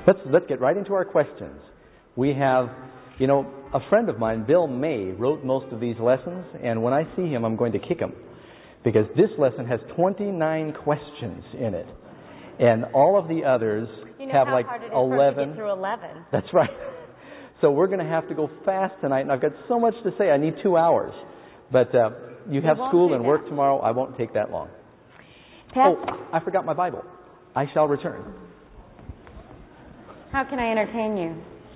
Let's get right into our questions. We have, a friend of mine, Bill May, wrote most of these lessons, and when I see him, I'm going to kick him, because this lesson has 29 questions in it, and all of the others have like 11. To get through 11. That's right. So we're going to have to go fast tonight, and I've got so much to say. I need 2 hours, but you have school and work tomorrow. I won't take that long. I forgot my Bible. I shall return. How can I entertain you?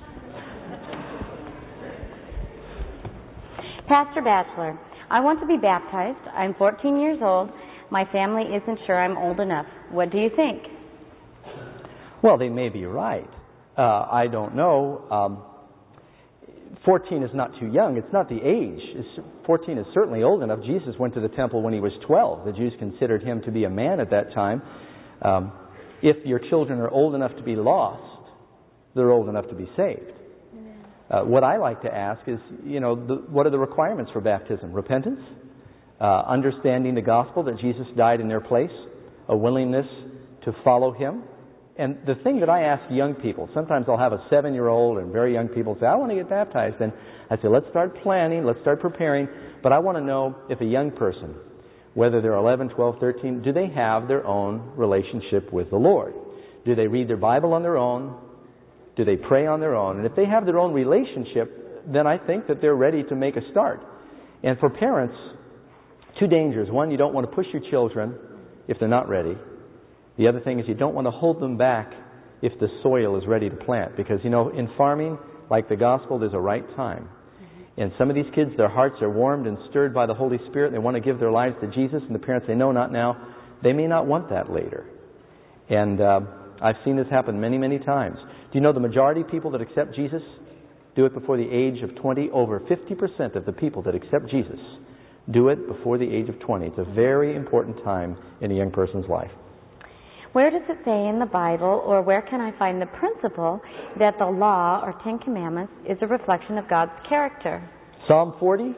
Pastor Batchelor, I want to be baptized. I'm 14 years old. My family isn't sure I'm old enough. What do you think? Well, they may be right. I don't know. 14 is not too young. It's not the age. 14 is certainly old enough. Jesus went to the temple when he was 12. The Jews considered him to be a man at that time. If your children are old enough to be lost, they're old enough to be saved. What I like to ask is, what are the requirements for baptism? Repentance, understanding the gospel that Jesus died in their place, a willingness to follow him. And the thing that I ask young people, sometimes I'll have a 7-year-old and very young people say, I want to get baptized. And I say, let's start planning, let's start preparing. But I want to know if a young person, whether they're 11, 12, 13, do they have their own relationship with the Lord? Do they read their Bible on their own? Do they pray on their own? And if they have their own relationship, then I think that they're ready to make a start. And for parents, 2 dangers. One, you don't want to push your children if they're not ready. The other thing is you don't want to hold them back if the soil is ready to plant. Because, in farming, like the gospel, there's a right time. And some of these kids, their hearts are warmed and stirred by the Holy Spirit. They want to give their lives to Jesus. And the parents say, no, not now. They may not want that later. And I've seen this happen many, many times. Do you know the majority of people that accept Jesus do it before the age of 20? Over 50% of the people that accept Jesus do it before the age of 20. It's a very important time in a young person's life. Where does it say in the Bible, or where can I find the principle that the law, or 10 Commandments, is a reflection of God's character? Psalm 40,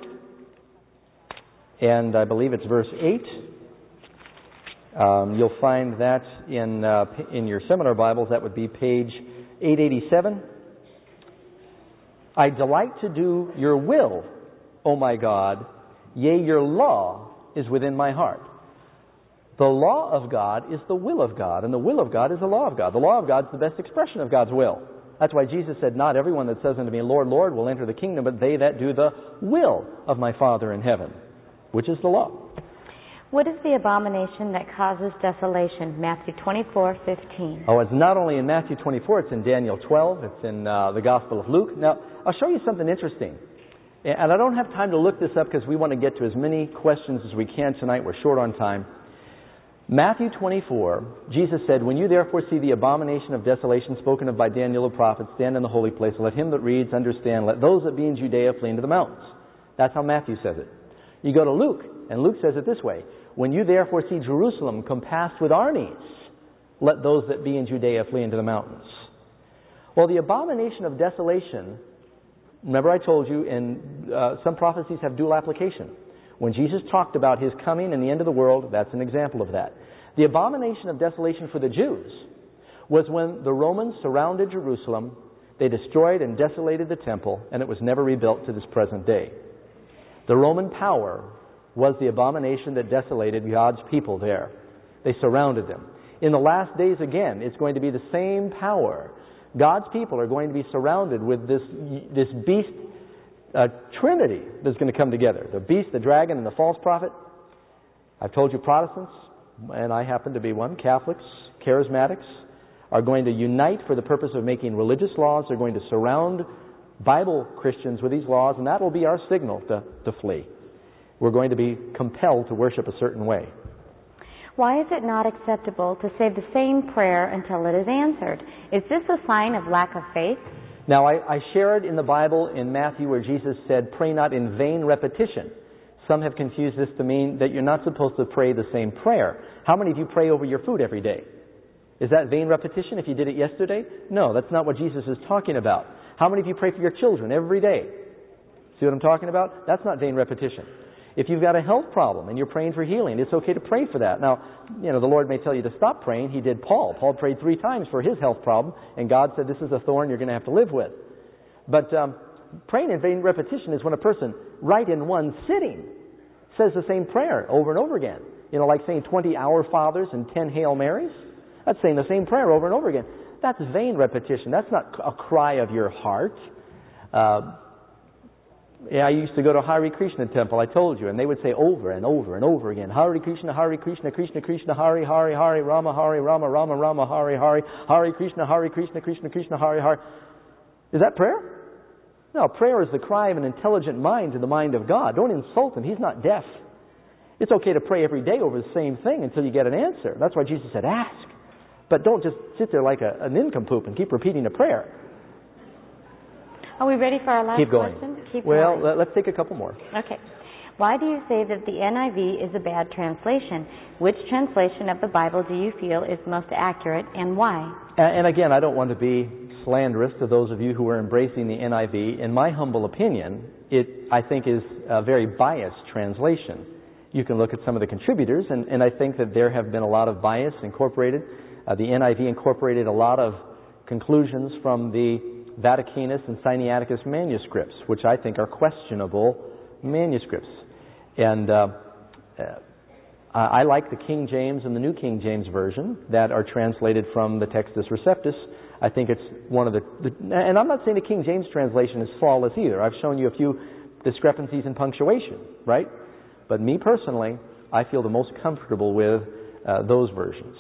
and I believe it's verse 8. You'll find that in your seminar Bibles. That would be page 887. I delight to do your will, O my God. Yea, your law is within my heart. The law of God is the will of God, and the will of God is the law of God. The law of God is the best expression of God's will. That's why Jesus said, not everyone that says unto me, Lord, Lord, will enter the kingdom, but they that do the will of my Father in heaven, which is the law. What is the abomination that causes desolation? Matthew 24:15. Oh, it's not only in Matthew 24, it's in Daniel 12, it's in the Gospel of Luke. Now, I'll show you something interesting. And I don't have time to look this up because we want to get to as many questions as we can tonight. We're short on time. Matthew 24, Jesus said, when you therefore see the abomination of desolation spoken of by Daniel the prophet stand in the holy place, let him that reads understand, let those that be in Judea flee into the mountains. That's how Matthew says it. You go to Luke, and Luke says it this way, when you therefore see Jerusalem compassed with armies, let those that be in Judea flee into the mountains. Well, the abomination of desolation, remember I told you, and some prophecies have dual application. When Jesus talked about his coming and the end of the world, that's an example of that. The abomination of desolation for the Jews was when the Romans surrounded Jerusalem, they destroyed and desolated the temple, and it was never rebuilt to this present day. The Roman power was the abomination that desolated God's people there. They surrounded them. In the last days again, it's going to be the same power. God's people are going to be surrounded with this beast trinity that's going to come together. The beast, the dragon, and the false prophet. I've told you Protestants, and I happen to be one, Catholics, Charismatics, are going to unite for the purpose of making religious laws. They're going to surround Bible Christians with these laws, and that will be our signal to flee. We're going to be compelled to worship a certain way. Why is it not acceptable to say the same prayer until it is answered? Is this a sign of lack of faith? Now, I shared in the Bible in Matthew where Jesus said, pray not in vain repetition. Some have confused this to mean that you're not supposed to pray the same prayer. How many of you pray over your food every day? Is that vain repetition if you did it yesterday? No, that's not what Jesus is talking about. How many of you pray for your children every day? See what I'm talking about? That's not vain repetition. If you've got a health problem and you're praying for healing, it's okay to pray for that. Now, the Lord may tell you to stop praying. He did Paul. Paul prayed 3 times for his health problem, and God said, this is a thorn you're going to have to live with. But praying in vain repetition is when a person, right in one sitting, says the same prayer over and over again. Like saying 20 Our Fathers and 10 Hail Marys. That's saying the same prayer over and over again. That's vain repetition. That's not a cry of your heart. I used to go to Hare Krishna temple, I told you, and they would say over and over and over again, Hare Krishna, Krishna Krishna, Hare, Rama, Rama, Rama, Hare Krishna, Krishna Krishna, Hare. Is that prayer? No, prayer is the cry of an intelligent mind to the mind of God. Don't insult Him. He's not deaf. It's okay to pray every day over the same thing until you get an answer. That's why Jesus said, ask. But don't just sit there like a nincompoop and keep repeating a prayer. Are we ready for our last Keep going. question? Well, let's take a couple more. Okay. Why do you say that the NIV is a bad translation? Which translation of the Bible do you feel is most accurate, and why? And again, I don't want to be slanderous to those of you who are embracing the NIV. In my humble opinion, it, I think, is a very biased translation. You can look at some of the contributors, and I think that there have been a lot of bias incorporated. The NIV incorporated a lot of conclusions from the Vaticanus and Sinaiticus manuscripts, which I think are questionable manuscripts. And I like the King James and the New King James Version that are translated from the Textus Receptus. I think it's one of the and I'm not saying the King James translation is flawless either. I've shown you a few discrepancies in punctuation, right? But me personally, I feel the most comfortable with those versions.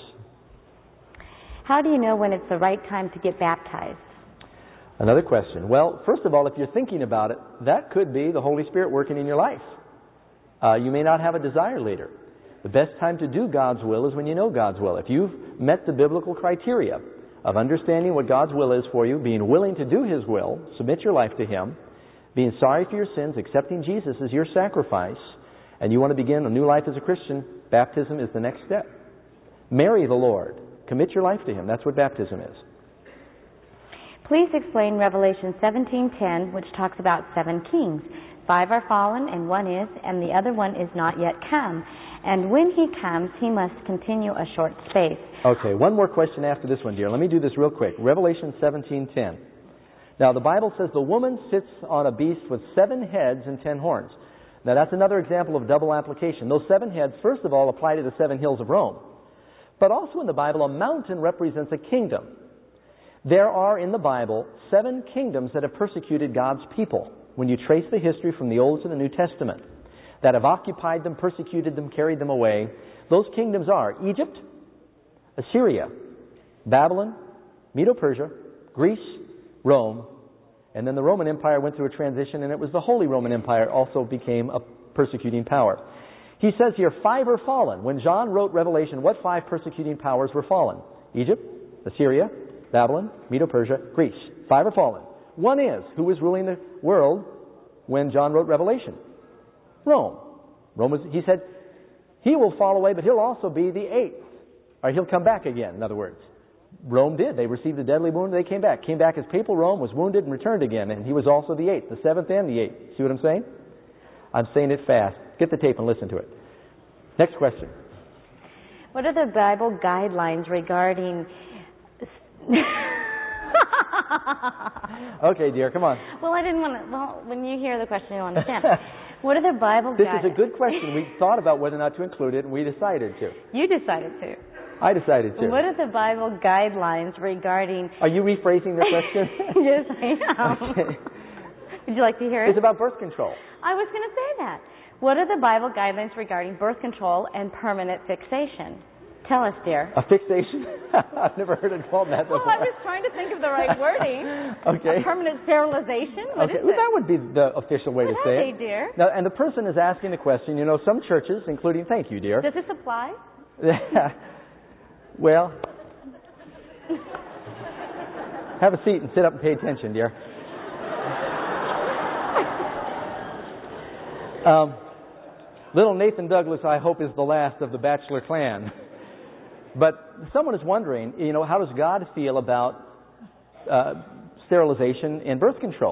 How do you know when it's the right time to get baptized? Another question. Well, first of all, if you're thinking about it, that could be the Holy Spirit working in your life. You may not have a desire later. The best time to do God's will is when you know God's will. If you've met the biblical criteria of understanding what God's will is for you, being willing to do His will, submit your life to Him, being sorry for your sins, accepting Jesus as your sacrifice, and you want to begin a new life as a Christian, baptism is the next step. Marry the Lord. Commit your life to Him. That's what baptism is. Please explain Revelation 17:10, which talks about 7 kings. 5 are fallen, and 1 is, and the other one is not yet come. And when he comes, he must continue a short space. Okay, one more question after this one, dear. Let me do this real quick. Revelation 17:10. Now, the Bible says the woman sits on a beast with 7 heads and 10 horns. Now, that's another example of double application. Those 7 heads, first of all, apply to the 7 hills of Rome. But also in the Bible, a mountain represents a kingdom. There are in the Bible 7 kingdoms that have persecuted God's people. When you trace the history from the Old to the New Testament, that have occupied them, persecuted them, carried them away, those kingdoms are Egypt, Assyria, Babylon, Medo-Persia, Greece, Rome, and then the Roman Empire went through a transition, and it was the Holy Roman Empire also became a persecuting power. He says here 5 are fallen. When John wrote Revelation, what 5 persecuting powers were fallen? Egypt, Assyria, Babylon, Medo-Persia, Greece. 5 are fallen. 1 is, who was ruling the world when John wrote Revelation? Rome. He said, he will fall away, but he'll also be the 8th. Or he'll come back again, in other words. Rome did. They received a deadly wound, they came back. Came back as papal Rome, was wounded and returned again, and he was also the 8th, the 7th and the 8th. See what I'm saying? I'm saying it fast. Get the tape and listen to it. Next question. What are the Bible guidelines regarding... Okay, dear, come on. Well, I didn't want to... Well, when you hear the question, you'll understand. What are the Bible This guidelines? is a good question. We thought about whether or not to include it, and we decided to. You decided to. I decided to. What are the Bible guidelines regarding... Are you rephrasing the question? Yes, I am. Okay. Would you like to hear it? It's about birth control. I was going to say that. What are the Bible guidelines regarding birth control and permanent fixation? Tell us, dear. A fixation? I've never heard it called that before. Well, I was trying to think of the right wording. Okay. A permanent sterilization? What is well, it? that would be the official way to say it. Dear? Now, and the person is asking the question, some churches, including, thank you, dear. Does this apply? Well, have a seat and sit up and pay attention, dear. Little Nathan Douglas, I hope, is the last of the bachelor clan. But someone is wondering, how does God feel about sterilization and birth control?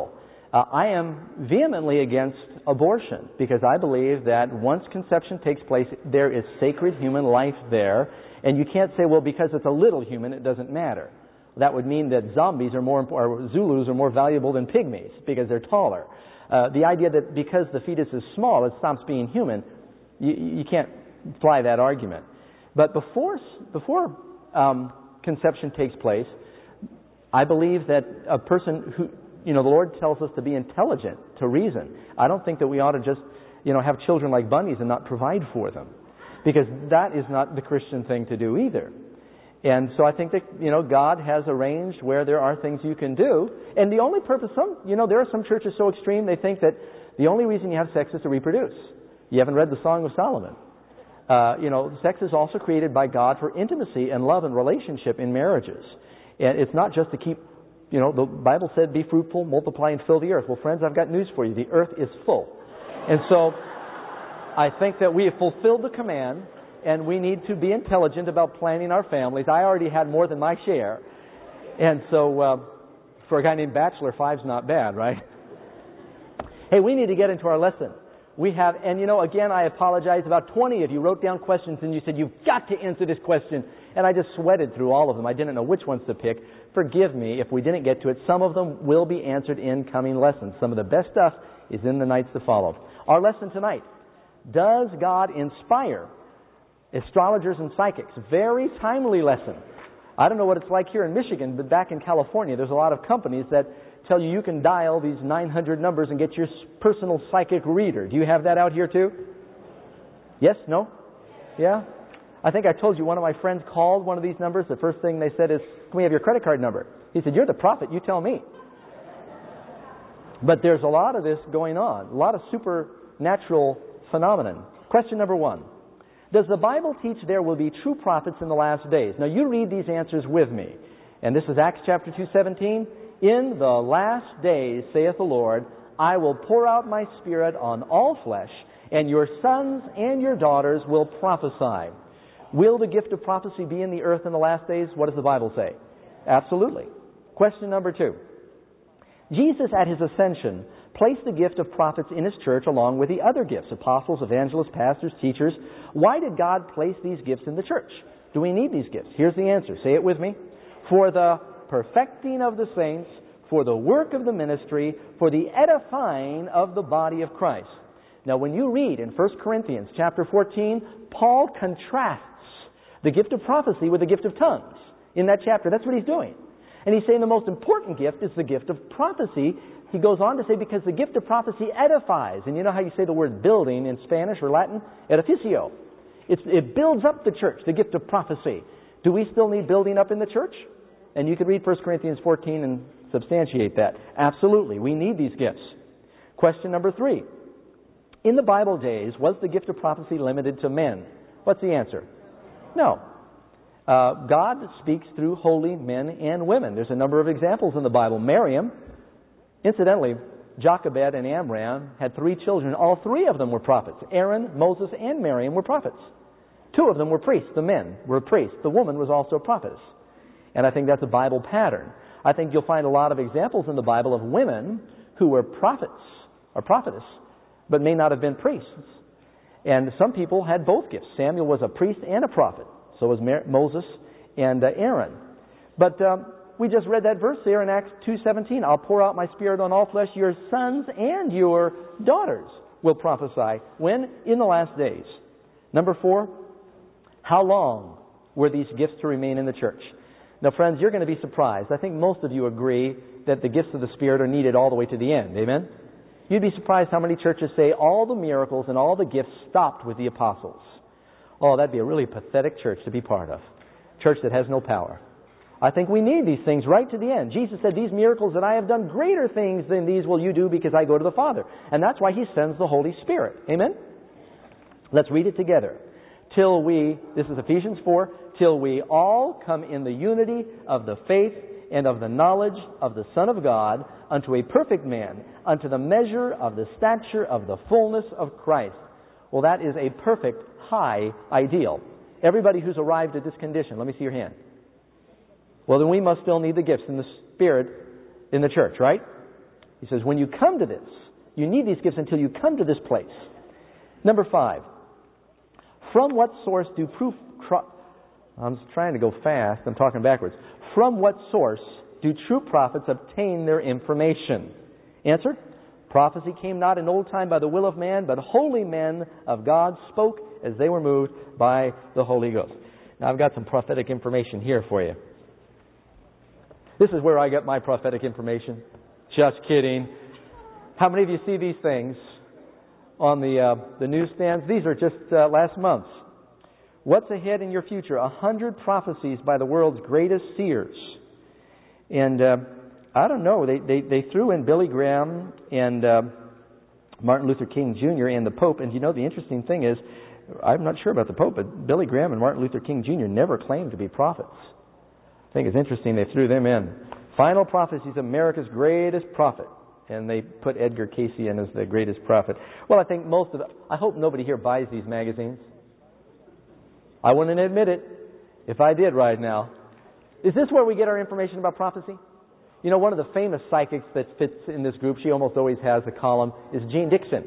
I am vehemently against abortion because I believe that once conception takes place, there is sacred human life there. And you can't say, well, because it's a little human, it doesn't matter. That would mean that zombies are more, or Zulus are more valuable than pygmies because they're taller. The idea that because the fetus is small, it stops being human, you can't fly that argument. But before conception takes place, I believe that a person who, the Lord tells us to be intelligent, to reason. I don't think that we ought to just, have children like bunnies and not provide for them, because that is not the Christian thing to do either. And so I think that, God has arranged where there are things you can do. And the only purpose, there are some churches so extreme, they think that the only reason you have sex is to reproduce. You haven't read the Song of Solomon. Sex is also created by God for intimacy and love and relationship in marriages. And it's not just to keep, the Bible said, be fruitful, multiply, and fill the earth. Well, friends, I've got news for you. The earth is full. And so I think that we have fulfilled the command, and we need to be intelligent about planning our families. I already had more than my share. And so for a guy named Batchelor, 5's not bad, right? Hey, we need to get into our lesson. We have, and again, I apologize. About 20 of you wrote down questions and you said, you've got to answer this question. And I just sweated through all of them. I didn't know which ones to pick. Forgive me if we didn't get to it. Some of them will be answered in coming lessons. Some of the best stuff is in the nights to follow. Our lesson tonight, does God inspire astrologers and psychics? Very timely lesson. I don't know what it's like here in Michigan, but back in California, there's a lot of companies that tell you can dial these 900 numbers and get your personal psychic reader. Do you have that out here too? Yes? No? Yeah? I think I told you one of my friends called one of these numbers. The first thing they said is, can we have your credit card number? He said, you're the prophet, you tell me. But there's a lot of this going on, a lot of supernatural phenomenon. Question number 1. Does the Bible teach there will be true prophets in the last days? Now you read these answers with me. And this is Acts chapter 2:17. In the last days, saith the Lord, I will pour out my Spirit on all flesh, and your sons and your daughters will prophesy. Will the gift of prophecy be in the earth in the last days? What does the Bible say? Absolutely. Question number 2. Jesus at His ascension placed the gift of prophets in His church along with the other gifts, apostles, evangelists, pastors, teachers. Why did God place these gifts in the church? Do we need these gifts? Here's the answer. Say it with me. For the perfecting of the saints, for the work of the ministry, for the edifying of the body of Christ. Now when you read in 1 Corinthians chapter 14, Paul contrasts the gift of prophecy with the gift of tongues. In that chapter, that's what he's doing. And he's saying the most important gift is the gift of prophecy. He goes on to say because the gift of prophecy edifies. And you know how you say the word building in Spanish or Latin? Edificio. It builds up the church, the gift of prophecy. Do we still need building up in the church? And you could read 1 Corinthians 14 and substantiate that. Absolutely. We need these gifts. Question number 3. In the Bible days, was the gift of prophecy limited to men? What's the answer? No. God speaks through holy men and women. There's a number of examples in the Bible. Miriam, incidentally, Jochebed and Amram had 3 children. All 3 of them were prophets. Aaron, Moses, and Miriam were prophets. 2 of them were priests. The men were priests. The woman was also a prophetess. And I think that's a Bible pattern. I think you'll find a lot of examples in the Bible of women who were prophets or prophetess, but may not have been priests. And some people had both gifts. Samuel was a priest and a prophet. So was Moses and Aaron. But we just read that verse there in Acts 2:17. I'll pour out my Spirit on all flesh. Your sons and your daughters will prophesy. When? In the last days. Number 4, how long were these gifts to remain in the church? Now, friends, you're going to be surprised. I think most of you agree that the gifts of the Spirit are needed all the way to the end. Amen? You'd be surprised how many churches say all the miracles and all the gifts stopped with the apostles. Oh, that'd be a really pathetic church to be part of. Church that has no power. I think we need these things right to the end. Jesus said, these miracles that I have done, greater things than these will you do because I go to the Father. And that's why He sends the Holy Spirit. Amen? Let's read it together. Till we, this is Ephesians 4, till we all come in the unity of the faith and of the knowledge of the Son of God, unto a perfect man, unto the measure of the stature of the fullness of Christ. Well, that is a perfect high ideal. Everybody who's arrived at this condition, let me see your hand. Well, then we must still need the gifts in the Spirit in the church, right? He says, when you come to this, you need these gifts until you come to this place. Number 5, from what source do I'm trying to go fast. I'm talking backwards. From what source do true prophets obtain their information? Answer, prophecy came not in old time by the will of man, but holy men of God spoke as they were moved by the Holy Ghost. Now, I've got some prophetic information here for you. This is where I get my prophetic information. Just kidding. How many of you see these things on the newsstands? These are just last month's. What's ahead in your future? 100 prophecies by the world's greatest seers. And I don't know. They threw in Billy Graham and Martin Luther King Jr. and the Pope. And you know, the interesting thing is, I'm not sure about the Pope, but Billy Graham and Martin Luther King Jr. never claimed to be prophets. I think it's interesting they threw them in. Final prophecies, America's greatest prophet. And they put Edgar Cayce in as the greatest prophet. Well, I think I hope nobody here buys these magazines. I wouldn't admit it if I did right now. Is this where we get our information about prophecy? You know, one of the famous psychics that fits in this group, she almost always has a column, is Jean Dixon.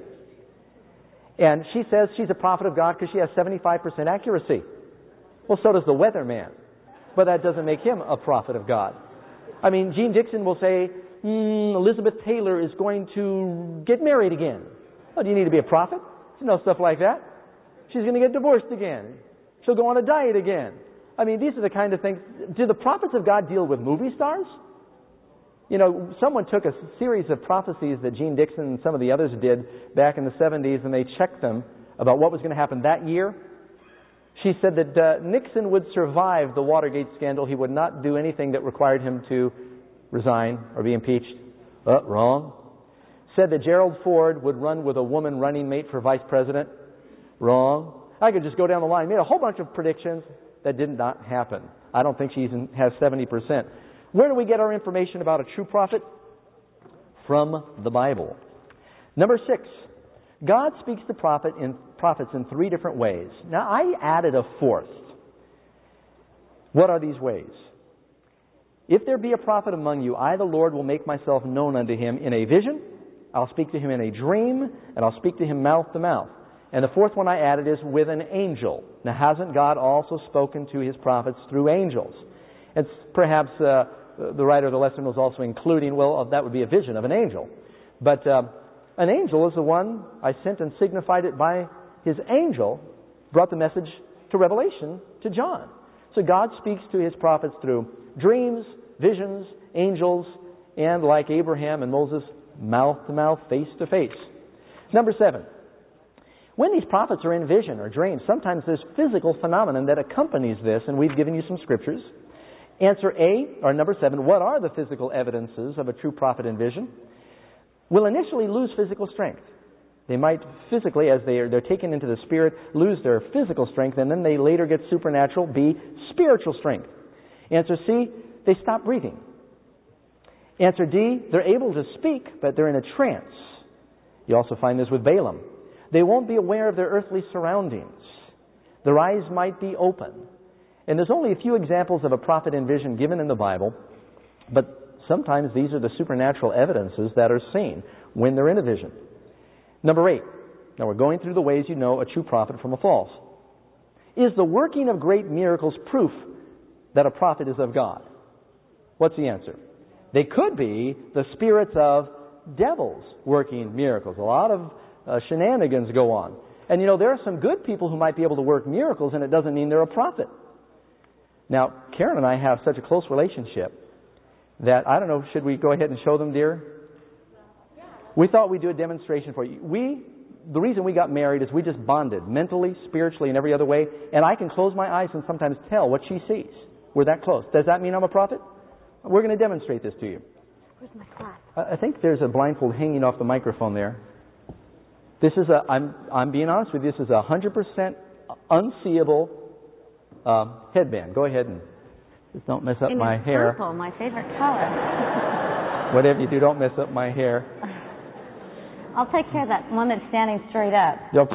And she says she's a prophet of God because she has 75% accuracy. Well, so does the weatherman. But that doesn't make him a prophet of God. I mean, Jean Dixon will say, Elizabeth Taylor is going to get married again. Oh, do you need to be a prophet to know stuff like that? She's going to get divorced again. She'll go on a diet again. I mean, these are the kind of things. Do the prophets of God deal with movie stars? You know, someone took a series of prophecies that Jean Dixon and some of the others did back in the 70s, and they checked them about what was going to happen that year. She said that Nixon would survive the Watergate scandal. He would not do anything that required him to resign or be impeached. Wrong. Said that Gerald Ford would run with a woman running mate for vice president. Wrong. I could just go down the line. Made a whole bunch of predictions that did not happen. I don't think she even has 70%. Where do we get our information about a true prophet? From the Bible. Number 6, God speaks to prophets in 3 different ways. Now, I added a 4th. What are these ways? If there be a prophet among you, I, the Lord, will make myself known unto him in a vision. I'll speak to him in a dream, and I'll speak to him mouth to mouth. And the 4th one I added is with an angel. Now, hasn't God also spoken to his prophets through angels? It's perhaps the writer of the lesson was also including, that would be a vision of an angel. But an angel is the one I sent and signified it by his angel, brought the message to Revelation to John. So God speaks to his prophets through dreams, visions, angels, and like Abraham and Moses, mouth to mouth, face to face. Number 7. When these prophets are in vision or dreams, sometimes there's physical phenomenon that accompanies this, and we've given you some scriptures. Answer A, or number 7, what are the physical evidences of a true prophet in vision? Will initially lose physical strength. They might physically, as they're taken into the Spirit, lose their physical strength, and then they later get supernatural, B, spiritual strength. Answer C, they stop breathing. Answer D, they're able to speak, but they're in a trance. You also find this with Balaam. They won't be aware of their earthly surroundings. Their eyes might be open. And there's only a few examples of a prophet in vision given in the Bible, but sometimes these are the supernatural evidences that are seen when they're in a vision. Number 8. Now we're going through the ways you know a true prophet from a false. Is the working of great miracles proof that a prophet is of God? What's the answer? They could be the spirits of devils working miracles. A lot of shenanigans go on. And you know, there are some good people who might be able to work miracles, and it doesn't mean they're a prophet. Now, Karen and I have such a close relationship that, I don't know, should we go ahead and show them, dear? We thought we'd do a demonstration for you. The reason we got married is we just bonded mentally, spiritually, and every other way, and I can close my eyes and sometimes tell what she sees. We're that close. Does that mean I'm a prophet? We're going to demonstrate this to you. Where's my class? I think there's a blindfold hanging off the microphone there. This is I'm being honest with you, this is 100% unseeable headband. Go ahead and just don't mess up my hair. Purple, my favorite color. Whatever you do, don't mess up my hair. I'll take care of that one that's standing straight up.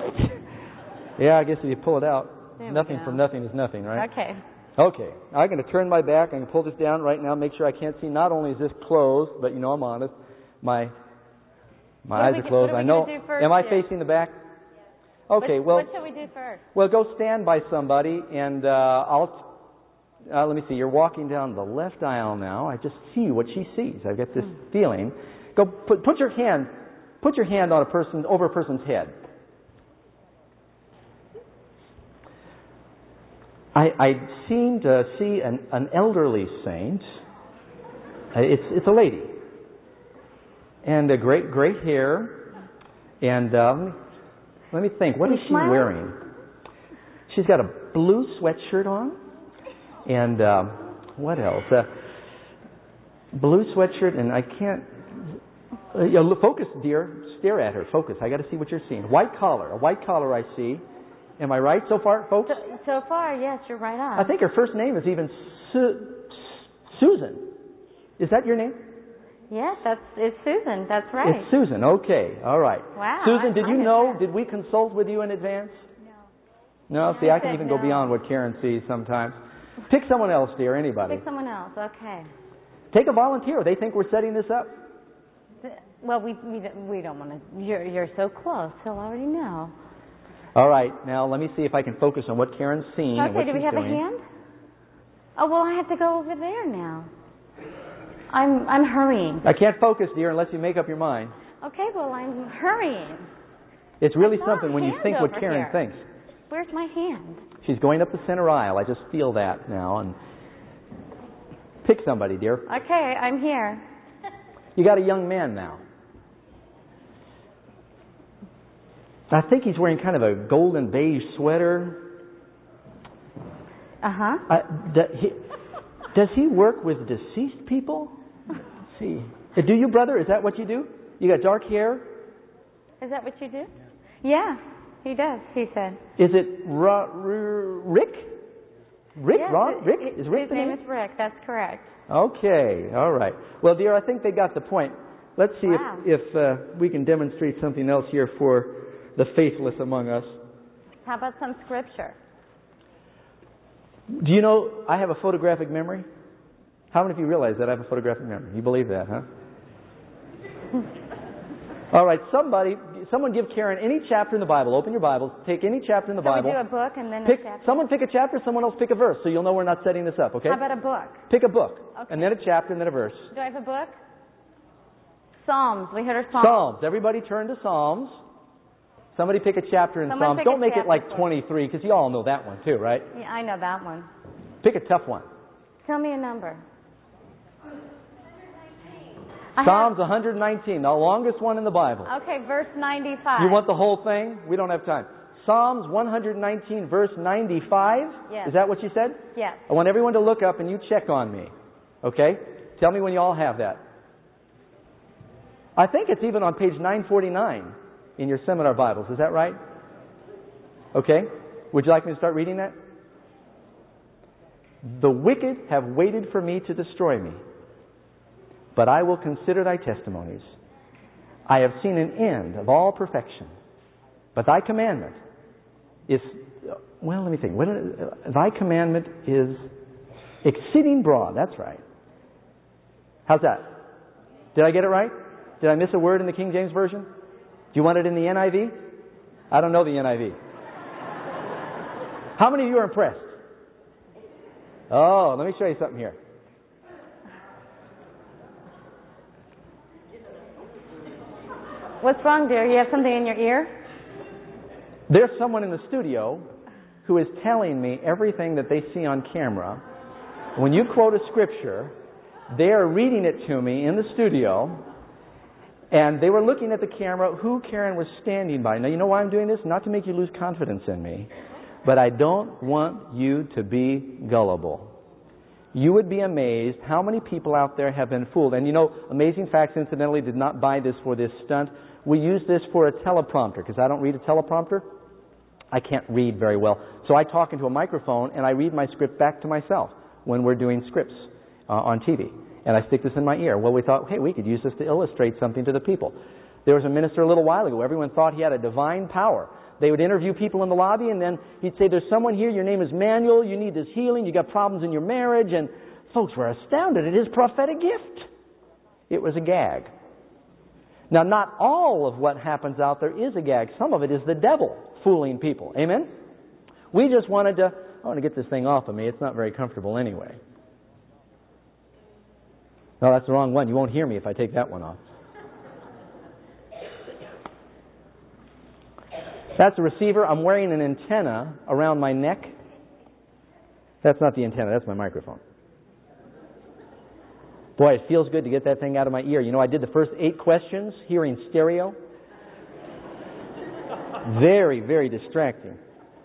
Yeah, I guess if you pull it out, There nothing from nothing is nothing, right? Okay. Okay. I'm going to turn my back. I'm going to pull this down right now, make sure I can't see. Not only is this closed, but you know I'm honest, my My eyes are closed. I know. Am I facing the back? Okay. What shall we do first? Well, go stand by somebody, and let me see. You're walking down the left aisle now. I just see what she sees. I've got this feeling. Go put your hand on over a person's head. I seem to see an elderly saint. It's a lady, and a great hair, and let me think. What is she wearing? She's got a blue sweatshirt on, and what else? Blue sweatshirt, and I can't. Focus, dear. Stare at her. Focus. I got to see what you're seeing. White collar. A white collar. I see. Am I right so far, folks? So far, yes, you're right on. I think her first name is even Susan. Is that your name? Yes, it's Susan. That's right. It's Susan. Okay. All right. Wow. Susan, did you know? Did we consult with you in advance? No. See, I can even go beyond what Karen sees sometimes. Pick someone else, dear. Anybody. Pick someone else. Okay. Take a volunteer. They think we're setting this up. Well, we don't want to. You're so close. He'll already know. All right. Now let me see if I can focus on what Karen's seeing and what she's doing. Okay. Do we have a hand? Oh well, I have to go over there now. I'm hurrying. I can't focus, dear, unless you make up your mind. Okay. Well, I'm hurrying. It's really something when you think what Karen thinks. Where's my hand? She's going up the center aisle. I just feel that now. And pick somebody, dear. Okay, I'm here. You got a young man now. I think he's wearing kind of a golden beige sweater. Uh-huh. Does he work with deceased people? Let's see. Do you, brother? Is that what you do? You got dark hair? Is that what you do? Yeah, he does, he said. Is it Rick? Rick? Yes, Rick? Is Rick the name? His name is Rick, that's correct. Okay, all right. Well, dear, I think they got the point. Let's see if we can demonstrate something else here for the faithless among us. How about some scripture? Do you know I have a photographic memory? How many of you realize that I have a photographic memory? You believe that, huh? All right, someone give Karen any chapter in the Bible. Open your Bibles. Take any chapter in the Bible. So we do a book and then a chapter? Someone pick a chapter, someone else pick a verse, so you'll know we're not setting this up, okay? How about a book? Pick a book, okay. And then a chapter, and then a verse. Do I have a book? Psalms. We heard our Psalms. Psalms. Everybody turn to Psalms. Somebody pick a chapter in Psalms. Don't make it like 23, because you all know that one too, right? Yeah, I know that one. Pick a tough one. Tell me a number. Psalms 119, the longest one in the Bible. Okay, verse 95. You want the whole thing? We don't have time. Psalms 119, verse 95? Yes. Is that what you said? Yes. I want everyone to look up and you check on me. Okay? Tell me when you all have that. I think it's even on page 949 in your seminar Bibles. Is that right? Okay. Would you like me to start reading that? The wicked have waited for me to destroy me, but I will consider thy testimonies. I have seen an end of all perfection, but thy commandment is, well, let me think. Thy commandment is exceeding broad. That's right. How's that? Did I get it right? Did I miss a word in the King James Version? Do you want it in the NIV? I don't know the NIV. How many of you are impressed? Oh, let me show you something here. What's wrong, dear? You have something in your ear? There's someone in the studio who is telling me everything that they see on camera. When you quote a scripture, they are reading it to me in the studio, and they were looking at the camera who Karen was standing by. Now, you know why I'm doing this? Not to make you lose confidence in me, but I don't want you to be gullible. You would be amazed how many people out there have been fooled. And you know, Amazing Facts, incidentally, did not buy this for this stunt. We use this for a teleprompter, because I don't read a teleprompter. I can't read very well. So I talk into a microphone, and I read my script back to myself when we're doing scripts on TV. And I stick this in my ear. Well, we thought, hey, we could use this to illustrate something to the people. There was a minister a little while ago. Everyone thought he had a divine power. They would interview people in the lobby, and then he'd say, there's someone here, your name is Manuel, you need this healing, you got problems in your marriage, and folks were astounded at his prophetic gift. It was a gag. Now, not all of what happens out there is a gag. Some of it is the devil fooling people. Amen? We just I want to get this thing off of me. It's not very comfortable anyway. No, that's the wrong one. You won't hear me if I take that one off. That's the receiver. I'm wearing an antenna around my neck. That's not the antenna. That's my microphone. Boy, it feels good to get that thing out of my ear. You know, I did the first 8 questions hearing stereo. Very, very distracting.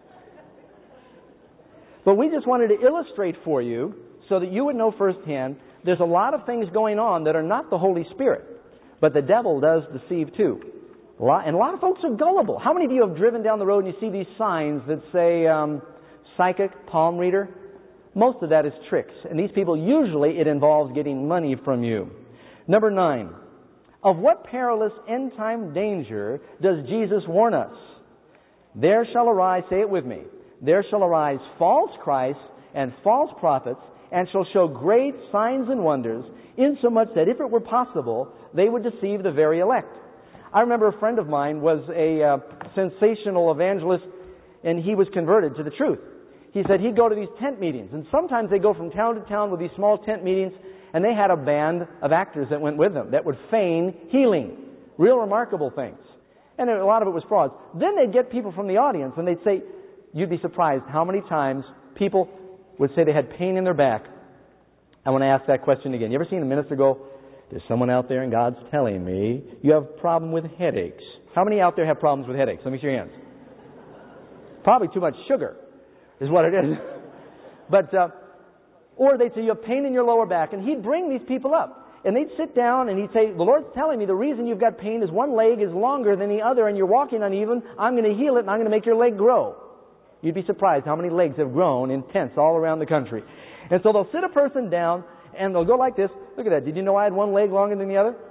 But we just wanted to illustrate for you so that you would know firsthand there's a lot of things going on that are not the Holy Spirit. But the devil does deceive too. And a lot of folks are gullible. How many of you have driven down the road and you see these signs that say psychic, palm reader? Most of that is tricks. And these people, usually it involves getting money from you. Number 9. Of what perilous end-time danger does Jesus warn us? There shall arise, say it with me, there shall arise false Christs and false prophets, and shall show great signs and wonders, insomuch that if it were possible, they would deceive the very elect. I remember a friend of mine was a sensational evangelist, and he was converted to the truth. He said he'd go to these tent meetings, and sometimes they go from town to town with these small tent meetings, and they had a band of actors that went with them that would feign healing. Real remarkable things. And a lot of it was frauds. Then they'd get people from the audience, and they'd say, you'd be surprised how many times people would say they had pain in their back. I want to ask that question again. You ever seen a minister go, there's someone out there and God's telling me you have a problem with headaches. How many out there have problems with headaches? Let me see your hands. Probably too much sugar is what it is. But, or they'd say you have pain in your lower back, and he'd bring these people up. And they'd sit down and he'd say, the Lord's telling me the reason you've got pain is one leg is longer than the other and you're walking uneven. I'm going to heal it and I'm going to make your leg grow. You'd be surprised how many legs have grown in tents all around the country. And so they'll sit a person down and they'll go like this. Look at that. Did you know I had one leg longer than the other?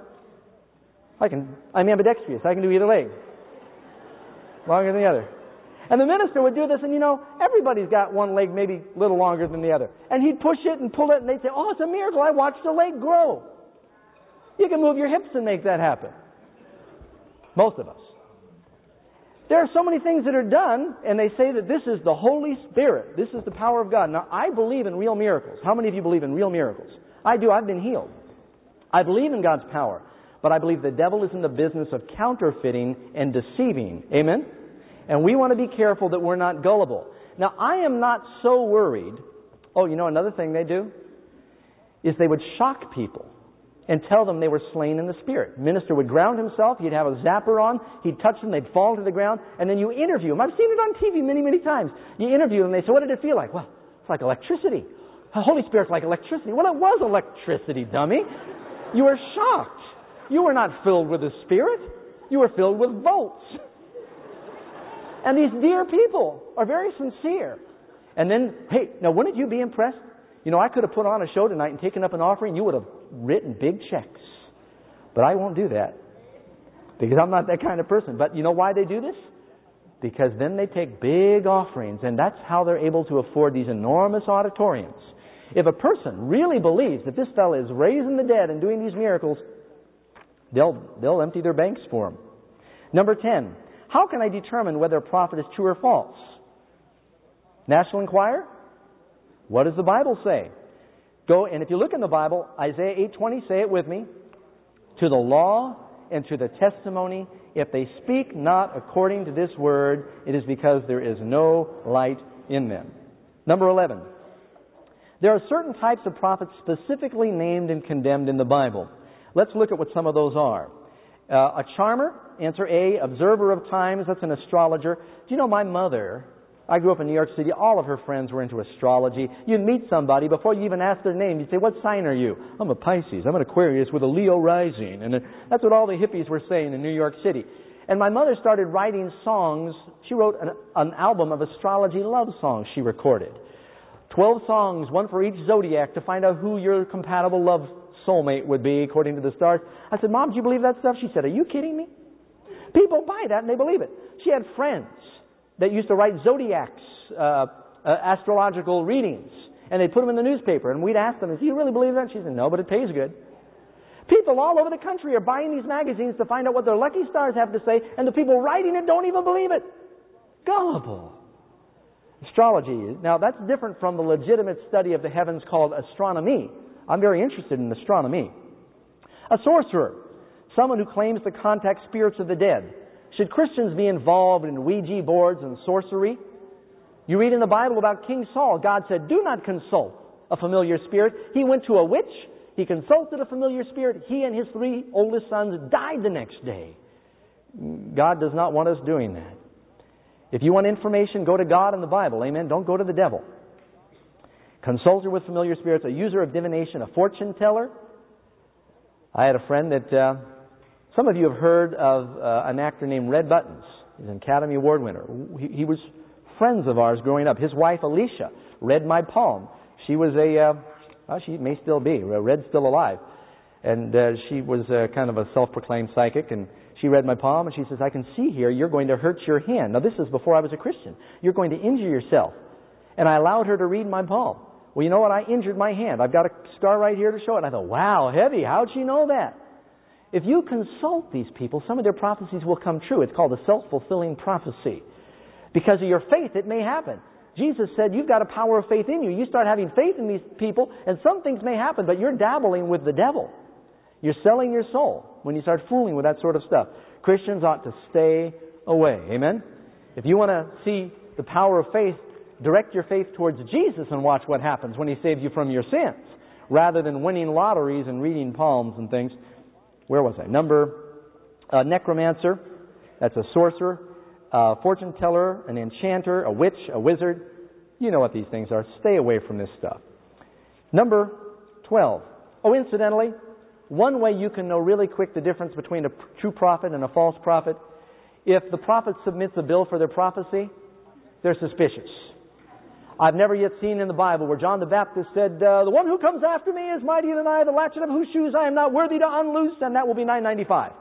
I'm ambidextrous. I can do either leg. Longer than the other. And the minister would do this, and you know, everybody's got one leg maybe a little longer than the other. And he'd push it and pull it, and they'd say, oh, it's a miracle. I watched the leg grow. You can move your hips and make that happen. Most of us. There are so many things that are done, and they say that this is the Holy Spirit. This is the power of God. Now, I believe in real miracles. How many of you believe in real miracles? I do. I've been healed. I believe in God's power. But I believe the devil is in the business of counterfeiting and deceiving. Amen? And we want to be careful that we're not gullible. Now, I am not so worried. Oh, you know another thing they do? Is they would shock people and tell them they were slain in the Spirit. Minister would ground himself, he'd have a zapper on, he'd touch them, they'd fall to the ground, and then you interview them. I've seen it on TV many, many times. You interview them, they say, what did it feel like? Well, it's like electricity. The Holy Spirit's like electricity. Well, it was electricity, dummy. You were shocked. You were not filled with the Spirit. You were filled with volts. And these dear people are very sincere. And then, hey, now wouldn't you be impressed? You know, I could have put on a show tonight and taken up an offering. You would have written big checks. But I won't do that. Because I'm not that kind of person. But you know why they do this? Because then they take big offerings. And that's how they're able to afford these enormous auditoriums. If a person really believes that this fellow is raising the dead and doing these miracles, they'll empty their banks for him. Number 10. How can I determine whether a prophet is true or false? National Enquirer? What does the Bible say? Go, and if you look in the Bible, Isaiah 8:20, say it with me. To the law and to the testimony, if they speak not according to this word, it is because there is no light in them. Number 11. There are certain types of prophets specifically named and condemned in the Bible. Let's look at what some of those are. A charmer, answer A. Observer of times, that's an astrologer. Do you know my mother, I grew up in New York City, all of her friends were into astrology. You'd meet somebody, before you even ask their name, you'd say, what sign are you? I'm a Pisces, I'm an Aquarius with a Leo rising. And that's what all the hippies were saying in New York City. And my mother started writing songs. She wrote an album of astrology love songs she recorded. 12 songs, one for each zodiac, to find out who your compatible love soulmate would be according to the stars. I said, Mom, do you believe that stuff? She said, are you kidding me? People buy that and they believe it. She had friends that used to write zodiacs, astrological readings, and they'd put them in the newspaper, and we'd ask them, do you really believe that? She said, no, but it pays good. People all over the country are buying these magazines to find out what their lucky stars have to say, and the people writing it don't even believe it. Gullible. Astrology. Now, that's different from the legitimate study of the heavens called astronomy. I'm very interested in astronomy. A sorcerer. Someone who claims to contact spirits of the dead. Should Christians be involved in Ouija boards and sorcery? You read in the Bible about King Saul. God said, do not consult a familiar spirit. He went to a witch. He consulted a familiar spirit. He and his 3 oldest sons died the next day. God does not want us doing that. If you want information, go to God and the Bible. Amen. Don't go to the devil. Consulter with familiar spirits, a user of divination, a fortune teller. I had a friend that some of you have heard of an actor named Red Buttons. He's an Academy Award winner. He was friends of ours growing up. His wife, Alicia, read my palm. She was she may still be. Red's still alive. And she was kind of a self-proclaimed psychic, and she read my palm, and she says, I can see here you're going to hurt your hand. Now, this is before I was a Christian. You're going to injure yourself. And I allowed her to read my palm. Well, you know what? I injured my hand. I've got a scar right here to show it. And I thought, wow, heavy. How'd she know that? If you consult these people, some of their prophecies will come true. It's called a self-fulfilling prophecy. Because of your faith, it may happen. Jesus said, you've got a power of faith in you. You start having faith in these people, and some things may happen, but you're dabbling with the devil. You're selling your soul when you start fooling with that sort of stuff. Christians ought to stay away. Amen? If you want to see the power of faith, direct your faith towards Jesus and watch what happens when He saves you from your sins, rather than winning lotteries and reading palms and things. Where was I? Necromancer. That's a sorcerer. Fortune teller, an enchanter, a witch, a wizard. You know what these things are. Stay away from this stuff. Number 12. Oh, incidentally, one way you can know really quick the difference between a true prophet and a false prophet, if the prophet submits a bill for their prophecy, they're suspicious. I've never yet seen in the Bible where John the Baptist said, the one who comes after me is mightier than I, the latchet of whose shoes I am not worthy to unloose, and that will be $9.95.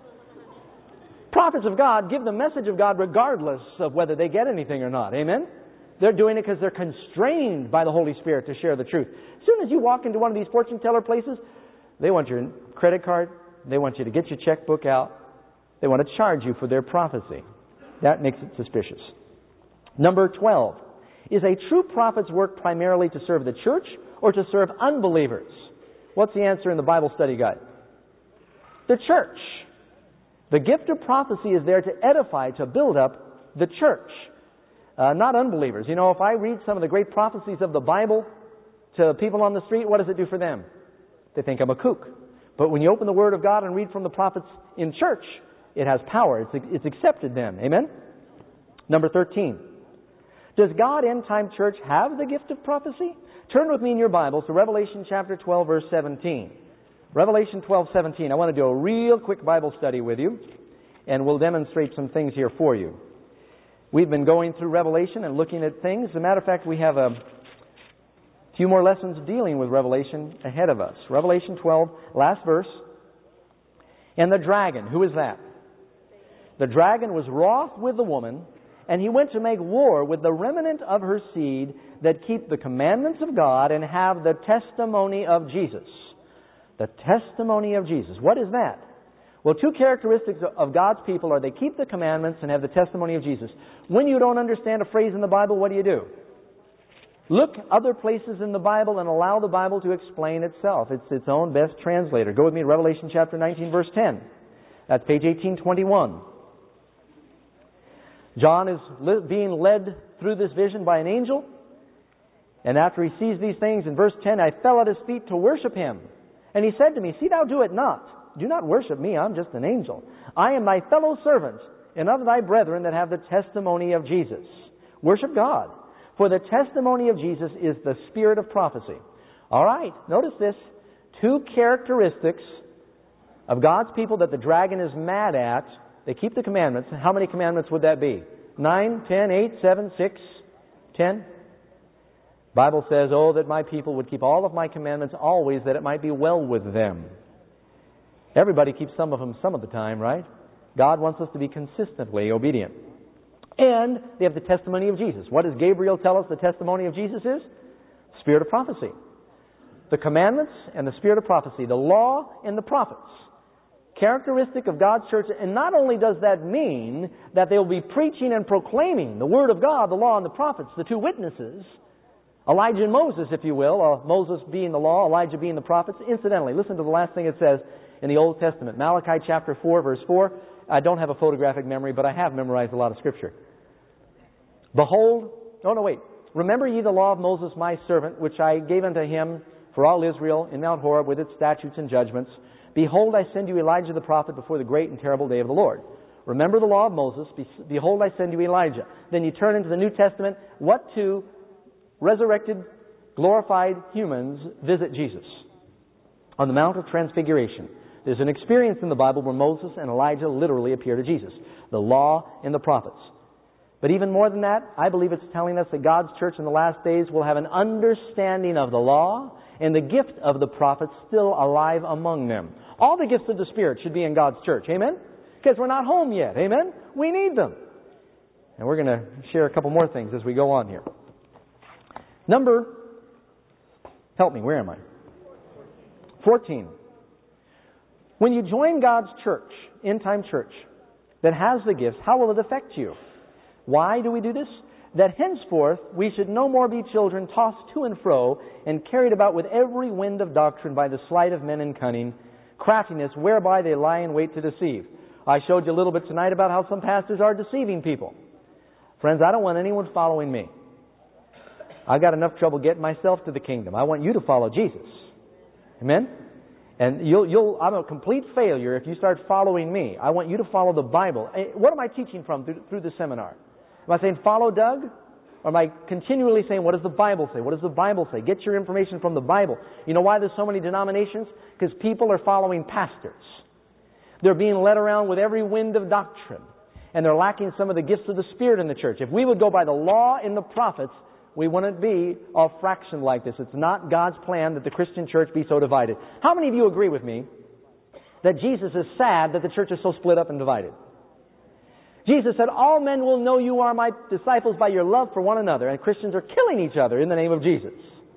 Prophets of God give the message of God regardless of whether they get anything or not. Amen? They're doing it because they're constrained by the Holy Spirit to share the truth. As soon as you walk into one of these fortune teller places, they want your credit card. They want you to get your checkbook out. They want to charge you for their prophecy. That makes it suspicious. Number 12. Is a true prophet's work primarily to serve the church or to serve unbelievers? What's the answer in the Bible study guide? The church. The gift of prophecy is there to edify, to build up the church, not unbelievers. You know, if I read some of the great prophecies of the Bible to people on the street, what does it do for them? They think I'm a kook. But when you open the Word of God and read from the prophets in church, it has power. It's accepted then. Amen? Number 13. Does God End Time Church have the gift of prophecy? Turn with me in your Bibles to Revelation chapter 12, verse 17. Revelation 12:17. I want to do a real quick Bible study with you, and we'll demonstrate some things here for you. We've been going through Revelation and looking at things. As a matter of fact, we have a few more lessons dealing with Revelation ahead of us. Revelation 12, last verse. And the dragon, who is that? The dragon was wroth with the woman, and he went to make war with the remnant of her seed that keep the commandments of God and have the testimony of Jesus. The testimony of Jesus. What is that? Well, two characteristics of God's people are they keep the commandments and have the testimony of Jesus. When you don't understand a phrase in the Bible, what do? Look other places in the Bible and allow the Bible to explain itself. It's its own best translator. Go with me to Revelation chapter 19, verse 10. That's page 1821. John is being led through this vision by an angel. And after he sees these things, in verse 10, I fell at his feet to worship him. And he said to me, see thou do it not. Do not worship me, I'm just an angel. I am thy fellow servant, and of thy brethren that have the testimony of Jesus. Worship God. For the testimony of Jesus is the spirit of prophecy. All right, notice this. Two characteristics of God's people that the dragon is mad at. They keep the commandments. How many commandments would that be? 9, 10, 8, 7, 6, 10? Bible says, oh, that my people would keep all of my commandments always, that it might be well with them. Everybody keeps some of them some of the time, right? God wants us to be consistently obedient. And they have the testimony of Jesus. What does Gabriel tell us the testimony of Jesus is? Spirit of prophecy. The commandments and the spirit of prophecy, the law and the prophets. Characteristic of God's church, and not only does that mean that they will be preaching and proclaiming the Word of God, the law and the prophets, the two witnesses, Elijah and Moses, if you will, Moses being the law, Elijah being the prophets. Incidentally, listen to the last thing it says in the Old Testament, Malachi chapter 4, verse 4. I don't have a photographic memory, but I have memorized a lot of Scripture. Behold, remember ye the law of Moses my servant, which I gave unto him for all Israel in Mount Horeb with its statutes and judgments. Behold, I send you Elijah the prophet before the great and terrible day of the Lord. Remember the law of Moses. Behold, I send you Elijah. Then you turn into the New Testament. What two resurrected, glorified humans visit Jesus? On the Mount of Transfiguration. There's an experience in the Bible where Moses and Elijah literally appear to Jesus. The law and the prophets. But even more than that, I believe it's telling us that God's church in the last days will have an understanding of the law and the gift of the prophets still alive among them. All the gifts of the Spirit should be in God's church. Amen? Because we're not home yet. Amen? We need them. And we're going to share a couple more things as we go on here. Help me, where am I? 14. When you join God's church, end-time church, that has the gifts, how will it affect you? Why do we do this? That henceforth we should no more be children tossed to and fro and carried about with every wind of doctrine by the sleight of men and cunning, craftiness whereby they lie in wait to deceive. I showed you a little bit tonight about how some pastors are deceiving people. Friends, I don't want anyone following me. I've got enough trouble getting myself to the kingdom. I want you to follow Jesus. Amen? And I'm a complete failure if you start following me. I want you to follow the Bible. What am I teaching from through the seminar? Am I saying follow Doug? Or am I continually saying, what does the Bible say? What does the Bible say? Get your information from the Bible. You know why there's so many denominations? Because people are following pastors. They're being led around with every wind of doctrine. And they're lacking some of the gifts of the Spirit in the church. If we would go by the law and the prophets, we wouldn't be a fraction like this. It's not God's plan that the Christian church be so divided. How many of you agree with me that Jesus is sad that the church is so split up and divided? Jesus said, all men will know you are my disciples by your love for one another. And Christians are killing each other in the name of Jesus.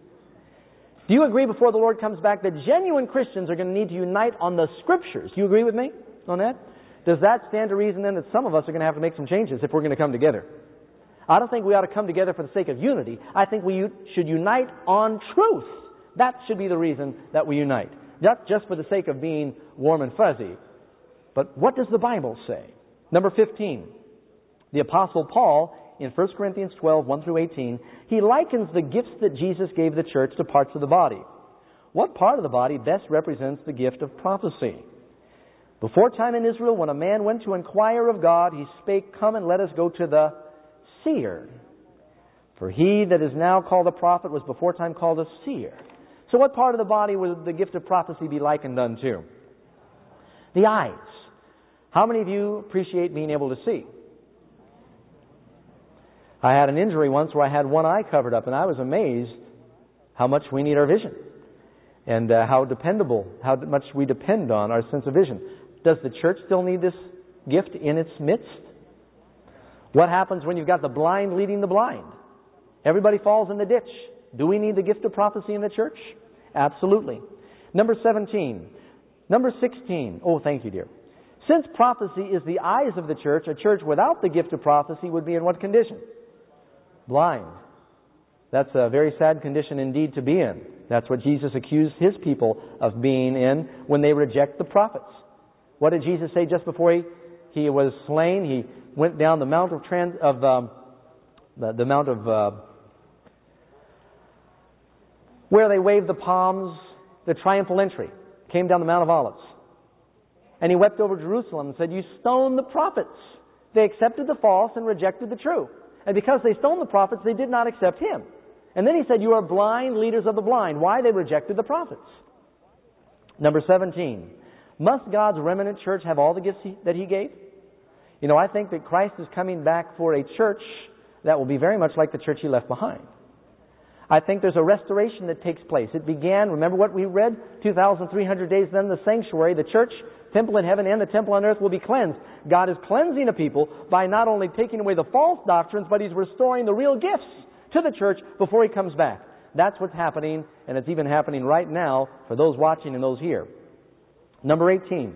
Do you agree before the Lord comes back that genuine Christians are going to need to unite on the Scriptures? Do you agree with me on that? Does that stand to reason then that some of us are going to have to make some changes if we're going to come together? I don't think we ought to come together for the sake of unity. I think we should unite on truth. That should be the reason that we unite. Not just for the sake of being warm and fuzzy. But what does the Bible say? Number 15. The Apostle Paul, in 1 Corinthians 12, 1 through 18, he likens the gifts that Jesus gave the church to parts of the body. What part of the body best represents the gift of prophecy? Before time in Israel, when a man went to inquire of God, he spake, come and let us go to the seer. For he that is now called a prophet was before time called a seer. So what part of the body would the gift of prophecy be likened unto? The eyes. How many of you appreciate being able to see? I had an injury once where I had one eye covered up, and I was amazed how much we need our vision and how much we depend on our sense of vision. Does the church still need this gift in its midst? What happens when you've got the blind leading the blind? Everybody falls in the ditch. Do we need the gift of prophecy in the church? Absolutely. Number 17. Number 16. Oh, thank you, dear. Since prophecy is the eyes of the church, a church without the gift of prophecy would be in what condition? Blind. That's a very sad condition indeed to be in. That's what Jesus accused His people of being in when they reject the prophets. What did Jesus say just before He was slain? He went down the Mount of where they waved the palms, the triumphal entry. Came down the Mount of Olives. And He wept over Jerusalem and said, you stoned the prophets. They accepted the false and rejected the true. And because they stoned the prophets, they did not accept Him. And then He said, you are blind leaders of the blind. Why? They rejected the prophets. Number 17. Must God's remnant church have all the gifts that He gave? You know, I think that Christ is coming back for a church that will be very much like the church He left behind. I think there's a restoration that takes place. It began, remember what we read? 2,300 days, then the sanctuary, the church, temple in heaven and the temple on earth will be cleansed. God is cleansing a people by not only taking away the false doctrines, but He's restoring the real gifts to the church before He comes back. That's what's happening, and it's even happening right now for those watching and those here. Number 18.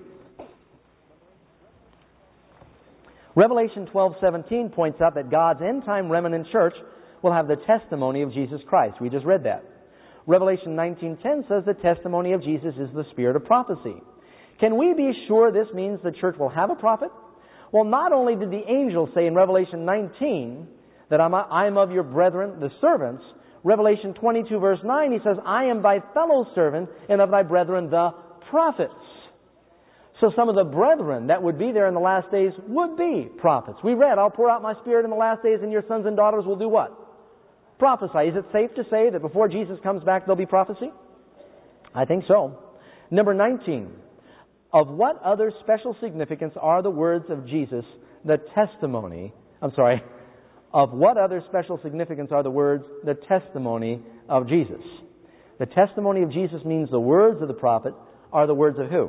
Revelation 12:17 points out that God's end-time remnant church will have the testimony of Jesus Christ. We just read that. Revelation 19:10 says the testimony of Jesus is the spirit of prophecy. Can we be sure this means the church will have a prophet? Well, not only did the angel say in Revelation 19 that I am of your brethren, the servants, Revelation 22 verse 9, he says, I am thy fellow servant and of thy brethren the prophets. So some of the brethren that would be there in the last days would be prophets. We read, I'll pour out my spirit in the last days and your sons and daughters will do what? Prophesy. Is it safe to say that before Jesus comes back there'll be prophecy? I think so. Number 19. Of what other special significance are the words of Jesus, the testimony, of what other special significance are the words, the testimony of Jesus? The testimony of Jesus means the words of the prophet are the words of who?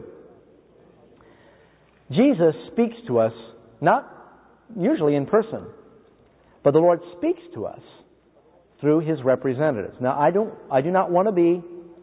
Jesus speaks to us, not usually in person, but the Lord speaks to us through His representatives. Now, I do not want to be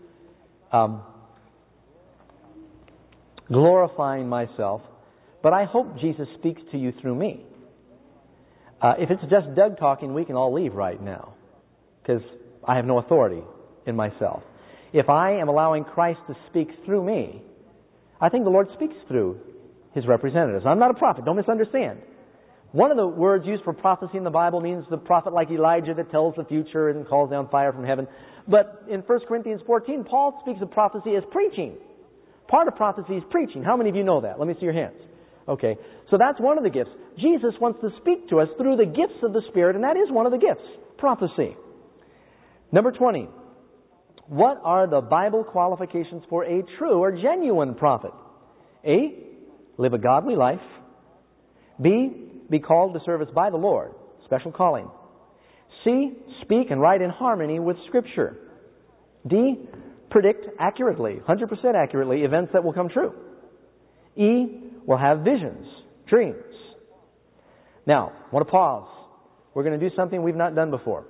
glorifying myself, but I hope Jesus speaks to you through me. If it's just Doug talking, we can all leave right now, because I have no authority in myself. If I am allowing Christ to speak through me, I think the Lord speaks through His representatives. I'm not a prophet, don't misunderstand. One of the words used for prophecy in the Bible means the prophet like Elijah that tells the future and calls down fire from heaven. But in 1 Corinthians 14, Paul speaks of prophecy as preaching. Part of prophecy is preaching. How many of you know that? Let me see your hands. Okay, so that's one of the gifts. Jesus wants to speak to us through the gifts of the Spirit, and that is one of the gifts, prophecy. Number 20. What are the Bible qualifications for a true or genuine prophet? A, live a godly life. B, be called to service by the Lord, special calling. C, speak and write in harmony with Scripture. D, predict accurately, 100% accurately, events that will come true. E, will have visions, dreams. Now, I want to pause. We're going to do something we've not done before.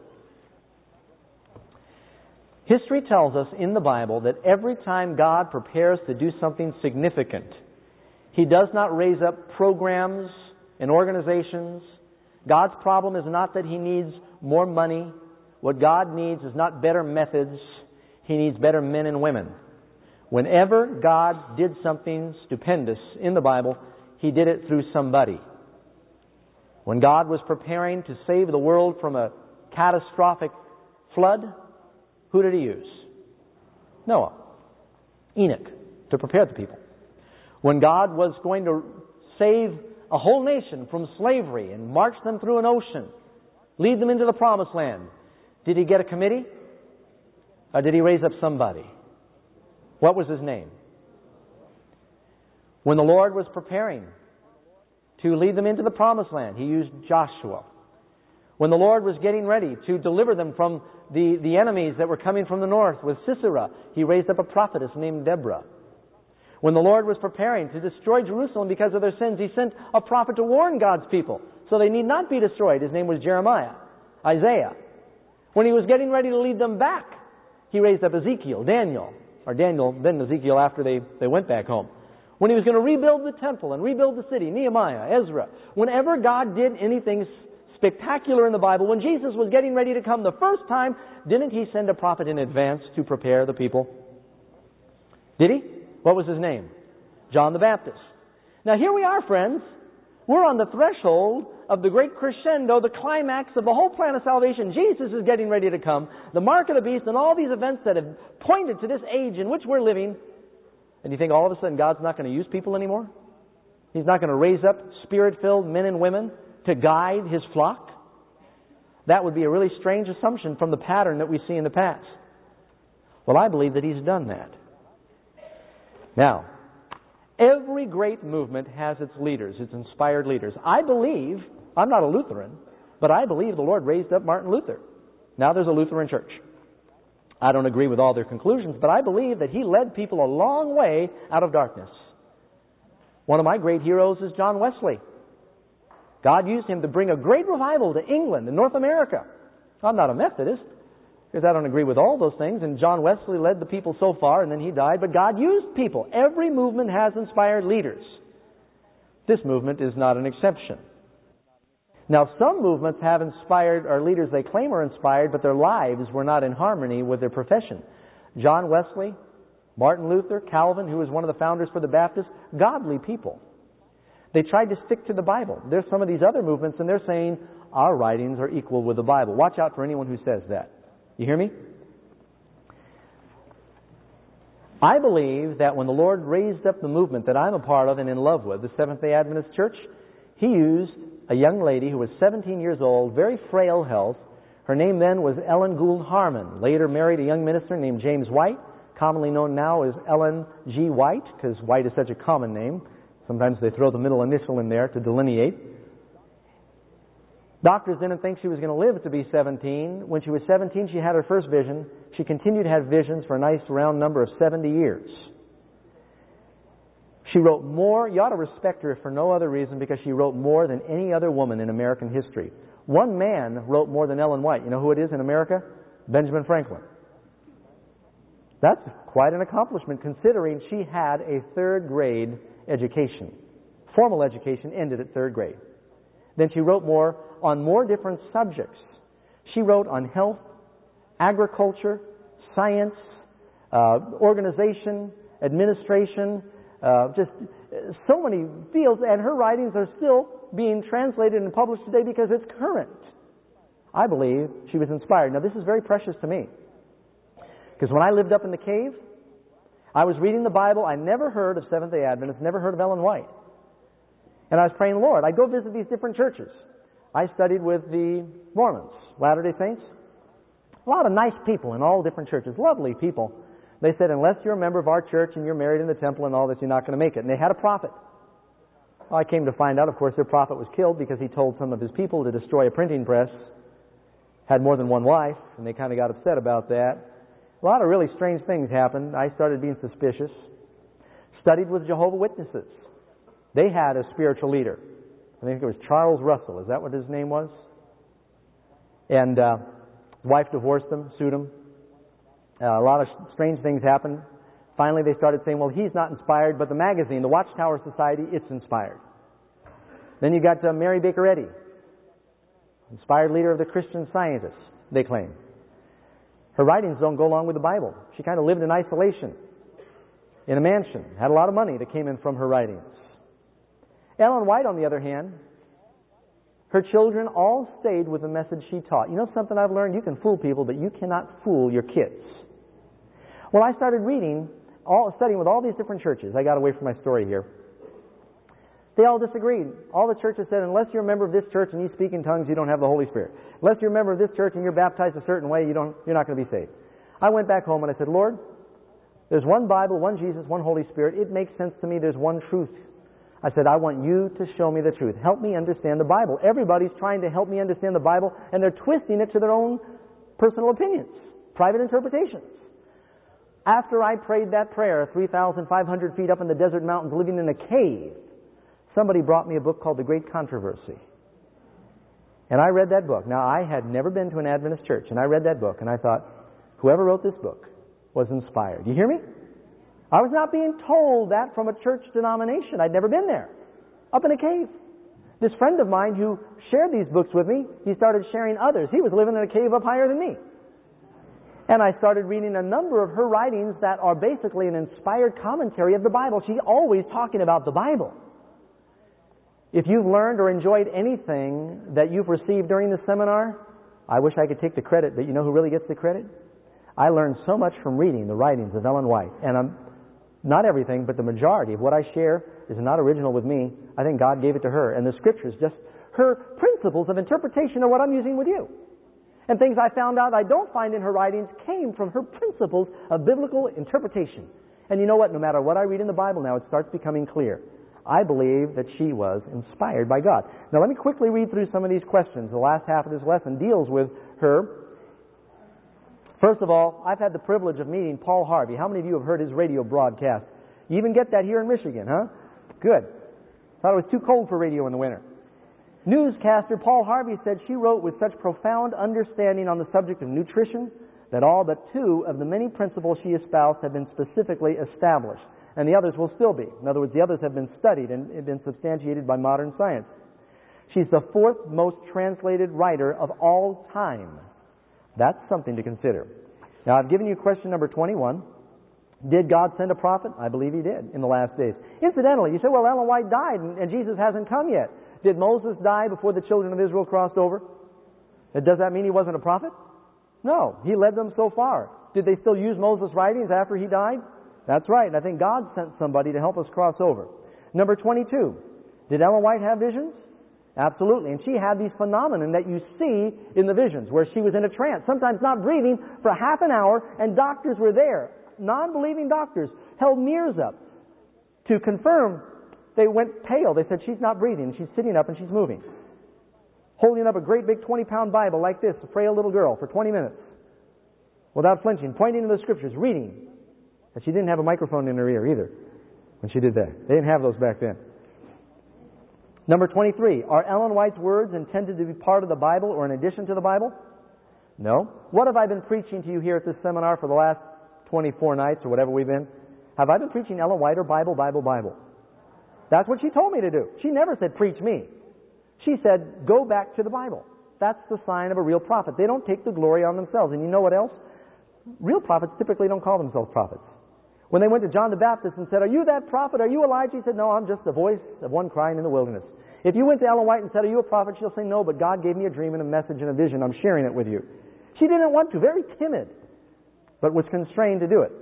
History tells us in the Bible that every time God prepares to do something significant, He does not raise up programs and organizations. God's problem is not that He needs more money. What God needs is not better methods. He needs better men and women. Whenever God did something stupendous in the Bible, He did it through somebody. When God was preparing to save the world from a catastrophic flood, who did He use? Noah. Enoch, to prepare the people. When God was going to save a whole nation from slavery and march them through an ocean, lead them into the promised land, did He get a committee? Or did He raise up somebody? What was his name? When the Lord was preparing to lead them into the promised land, He used Joshua. When the Lord was getting ready to deliver them from the enemies that were coming from the north with Sisera, He raised up a prophetess named Deborah. When the Lord was preparing to destroy Jerusalem because of their sins, He sent a prophet to warn God's people so they need not be destroyed. His name was Jeremiah, Isaiah. When He was getting ready to lead them back, He raised up Ezekiel, Daniel, then Ezekiel after they went back home. When He was going to rebuild the temple and rebuild the city, Nehemiah, Ezra. Whenever God did anything spectacular in the Bible, when Jesus was getting ready to come the first time, didn't He send a prophet in advance to prepare the people? Did He? What was his name? John the Baptist. Now here we are, friends. We're on the threshold of the great crescendo, the climax of the whole plan of salvation. Jesus is getting ready to come. The mark of the beast and all these events that have pointed to this age in which we're living. And you think all of a sudden God's not going to use people anymore? He's not going to raise up Spirit-filled men and women to guide His flock? That would be a really strange assumption from the pattern that we see in the past. Well, I believe that He's done that. Now, every great movement has its leaders, its inspired leaders. I believe, I'm not a Lutheran, but I believe the Lord raised up Martin Luther. Now there's a Lutheran church. I don't agree with all their conclusions, but I believe that he led people a long way out of darkness. One of my great heroes is John Wesley. God used him to bring a great revival to England and North America. I'm not a Methodist, because I don't agree with all those things. And John Wesley led the people so far, and then he died. But God used people. Every movement has inspired leaders. This movement is not an exception. Now, some movements have inspired, or leaders they claim are inspired, but their lives were not in harmony with their profession. John Wesley, Martin Luther, Calvin, who was one of the founders for the Baptists, godly people. They tried to stick to the Bible. There's some of these other movements, and they're saying our writings are equal with the Bible. Watch out for anyone who says that. You hear me? I believe that when the Lord raised up the movement that I'm a part of and in love with, the Seventh-day Adventist Church, He used a young lady who was 17 years old, very frail health. Her name then was Ellen Gould Harmon. Later married a young minister named James White, commonly known now as Ellen G. White, because White is such a common name. Sometimes they throw the middle initial in there to delineate. Doctors didn't think she was going to live to be 17. When she was 17, she had her first vision. She continued to have visions for a nice round number of 70 years. She wrote more. You ought to respect her for no other reason, because she wrote more than any other woman in American history. One man wrote more than Ellen White. You know who it is in America? Benjamin Franklin. That's quite an accomplishment, considering she had a third grade education. Formal education ended at third grade. Then she wrote more on more different subjects. She wrote on health, agriculture, science, organization, administration, just so many fields, and her writings are still being translated and published today because it's current. I believe she was inspired. Now, this is very precious to me, because when I lived up in the cave, I was reading the Bible. I never heard of Seventh-day Adventists, never heard of Ellen White. And I was praying, Lord, I'd go visit these different churches. I studied with the Mormons, Latter-day Saints. A lot of nice people in all different churches, lovely people. They said, unless you're a member of our church and you're married in the temple and all this, you're not going to make it. And they had a prophet. Well, I came to find out, of course, their prophet was killed because he told some of his people to destroy a printing press. Had more than one wife, and they kind of got upset about that. A lot of really strange things happened. I started being suspicious. Studied with Jehovah's Witnesses. They had a spiritual leader. I think it was Charles Russell. Is that what his name was? And wife divorced him, sued him. A lot of strange things happened. Finally, they started saying, well, he's not inspired, but the magazine, the Watchtower Society, it's inspired. Then you got Mary Baker Eddy, inspired leader of the Christian Scientists, they claim. Her writings don't go along with the Bible. She kind of lived in isolation in a mansion, had a lot of money that came in from her writings. Ellen White, on the other hand, her children all stayed with the message she taught. You know something I've learned? You can fool people, but you cannot fool your kids. Well, I started studying with all these different churches. I got away from my story here. They all disagreed. All the churches said, unless you're a member of this church and you speak in tongues, you don't have the Holy Spirit. Unless you're a member of this church and you're baptized a certain way, you're not going to be saved. I went back home and I said, Lord, there's one Bible, one Jesus, one Holy Spirit. It makes sense to me. There's one truth. I said, I want you to show me the truth. Help me understand the Bible. Everybody's trying to help me understand the Bible, and they're twisting it to their own personal opinions, private interpretations. After I prayed that prayer, 3,500 feet up in the desert mountains, living in a cave, somebody brought me a book called The Great Controversy. And I read that book. Now, I had never been to an Adventist church, and I read that book, and I thought, whoever wrote this book was inspired. You hear me? I was not being told that from a church denomination. I'd never been there. Up in a cave. This friend of mine who shared these books with me, he started sharing others. He was living in a cave up higher than me. And I started reading a number of her writings that are basically an inspired commentary of the Bible. She's always talking about the Bible. If you've learned or enjoyed anything that you've received during the seminar, I wish I could take the credit, but you know who really gets the credit? I learned so much from reading the writings of Ellen White. And not everything, but the majority of what I share is not original with me. I think God gave it to her. And the Scriptures, just her principles of interpretation are what I'm using with you. And things I found out I don't find in her writings came from her principles of biblical interpretation. And you know what? No matter what I read in the Bible now, it starts becoming clear. I believe that she was inspired by God. Now let me quickly read through some of these questions. The last half of this lesson deals with her. First of all, I've had the privilege of meeting Paul Harvey. How many of you have heard his radio broadcast? You even get that here in Michigan, huh? Good. Thought it was too cold for radio in the winter. Newscaster Paul Harvey said she wrote with such profound understanding on the subject of nutrition, that all but 2 of the many principles she espoused have been specifically established, and the others will still be. In other words, the others have been studied and been substantiated by modern science. She's the 4th most translated writer of all time. That's something to consider. Now, I've given you question number 21. Did God send a prophet? I believe He did in the last days. Incidentally, you say, well, Ellen White died and Jesus hasn't come yet. Did Moses die before the children of Israel crossed over? Does that mean he wasn't a prophet? No. He led them so far. Did they still use Moses' writings after he died? That's right. And I think God sent somebody to help us cross over. Number 22. Did Ellen White have visions? Absolutely. And she had these phenomena that you see in the visions, where she was in a trance, sometimes not breathing, for half an hour, and doctors were there. Non-believing doctors held mirrors up to confirm. They went pale. They said, she's not breathing. She's sitting up and she's moving. Holding up a great big 20-pound Bible like this, a frail little girl, for 20 minutes. Without flinching, pointing to the Scriptures, reading. And she didn't have a microphone in her ear either when she did that. They didn't have those back then. Number 23. Are Ellen White's words intended to be part of the Bible or in addition to the Bible? No. What have I been preaching to you here at this seminar for the last 24 nights or whatever we've been? Have I been preaching Ellen White or Bible, Bible, Bible? That's what she told me to do. She never said, preach me. She said, go back to the Bible. That's the sign of a real prophet. They don't take the glory on themselves. And you know what else? Real prophets typically don't call themselves prophets. When they went to John the Baptist and said, are you that prophet? Are you Elijah? He said, no, I'm just the voice of one crying in the wilderness. If you went to Ellen White and said, are you a prophet? She'll say, no, but God gave me a dream and a message and a vision. I'm sharing it with you. She didn't want to. Very timid, but was constrained to do it.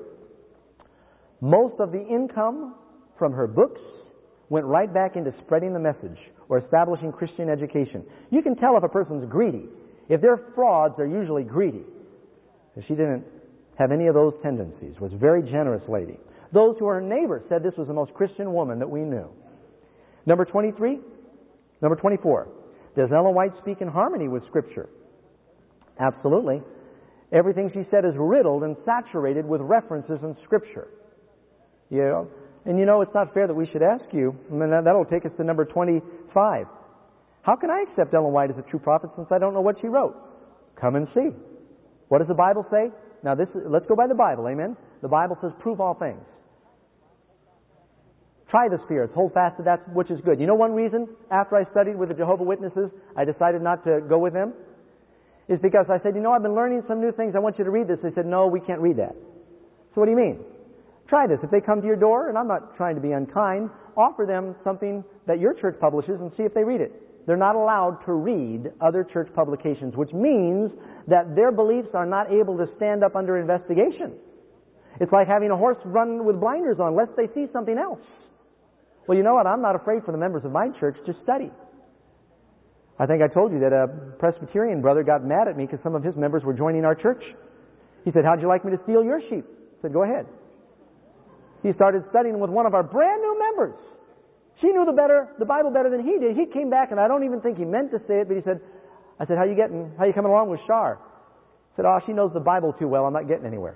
Most of the income from her books went right back into spreading the message or establishing Christian education. You can tell if a person's greedy. If they're frauds, they're usually greedy. And she didn't have any of those tendencies. Was a very generous lady. Those who were her neighbors said this was the most Christian woman that we knew. Number 23. Number 24. Does Ellen White speak in harmony with Scripture? Absolutely. Everything she said is riddled and saturated with references in Scripture. You know? And you know, it's not fair that we should ask you, and that'll take us to number 25. How can I accept Ellen White as a true prophet since I don't know what she wrote? Come and see. What does the Bible say? Now, let's go by the Bible, amen? The Bible says, prove all things. Try the spirits, hold fast to that which is good. You know one reason, after I studied with the Jehovah's Witnesses, I decided not to go with them? Is because I said, you know, I've been learning some new things, I want you to read this. They said, no, we can't read that. So what do you mean? Try this. If they come to your door, and I'm not trying to be unkind, offer them something that your church publishes and see if they read it. They're not allowed to read other church publications, which means that their beliefs are not able to stand up under investigation. It's like having a horse run with blinders on, lest they see something else. Well, you know what? I'm not afraid for the members of my church to study. I think I told you that a Presbyterian brother got mad at me because some of his members were joining our church. He said, how'd you like me to steal your sheep? I said, go ahead. He started studying with one of our brand new members. She knew the Bible better than he did. He came back, and I don't even think he meant to say it, but he said, I said, how you getting? How you coming along with Shar? He said, oh, she knows the Bible too well. I'm not getting anywhere.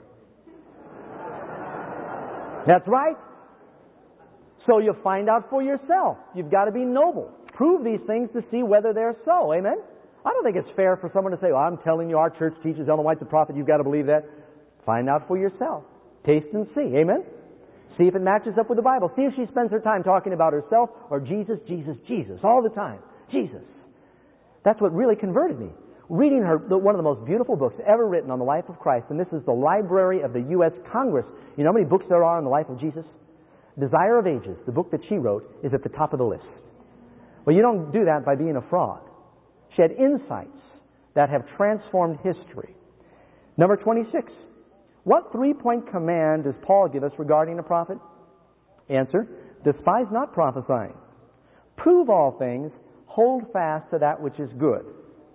That's right. So you find out for yourself. You've got to be noble. Prove these things to see whether they're so. Amen? I don't think it's fair for someone to say, well, I'm telling you, our church teaches Ellen White's a prophet. You've got to believe that. Find out for yourself. Taste and see. Amen? See if it matches up with the Bible. See if she spends her time talking about herself or Jesus, Jesus, Jesus, all the time. Jesus. That's what really converted me. Reading one of the most beautiful books ever written on the life of Christ, and this is the Library of the U.S. Congress. You know how many books there are on the life of Jesus? Desire of Ages, the book that she wrote, is at the top of the list. Well, you don't do that by being a fraud. She had insights that have transformed history. Number 26. What three-point command does Paul give us regarding a prophet? Answer, despise not prophesying. Prove all things, hold fast to that which is good.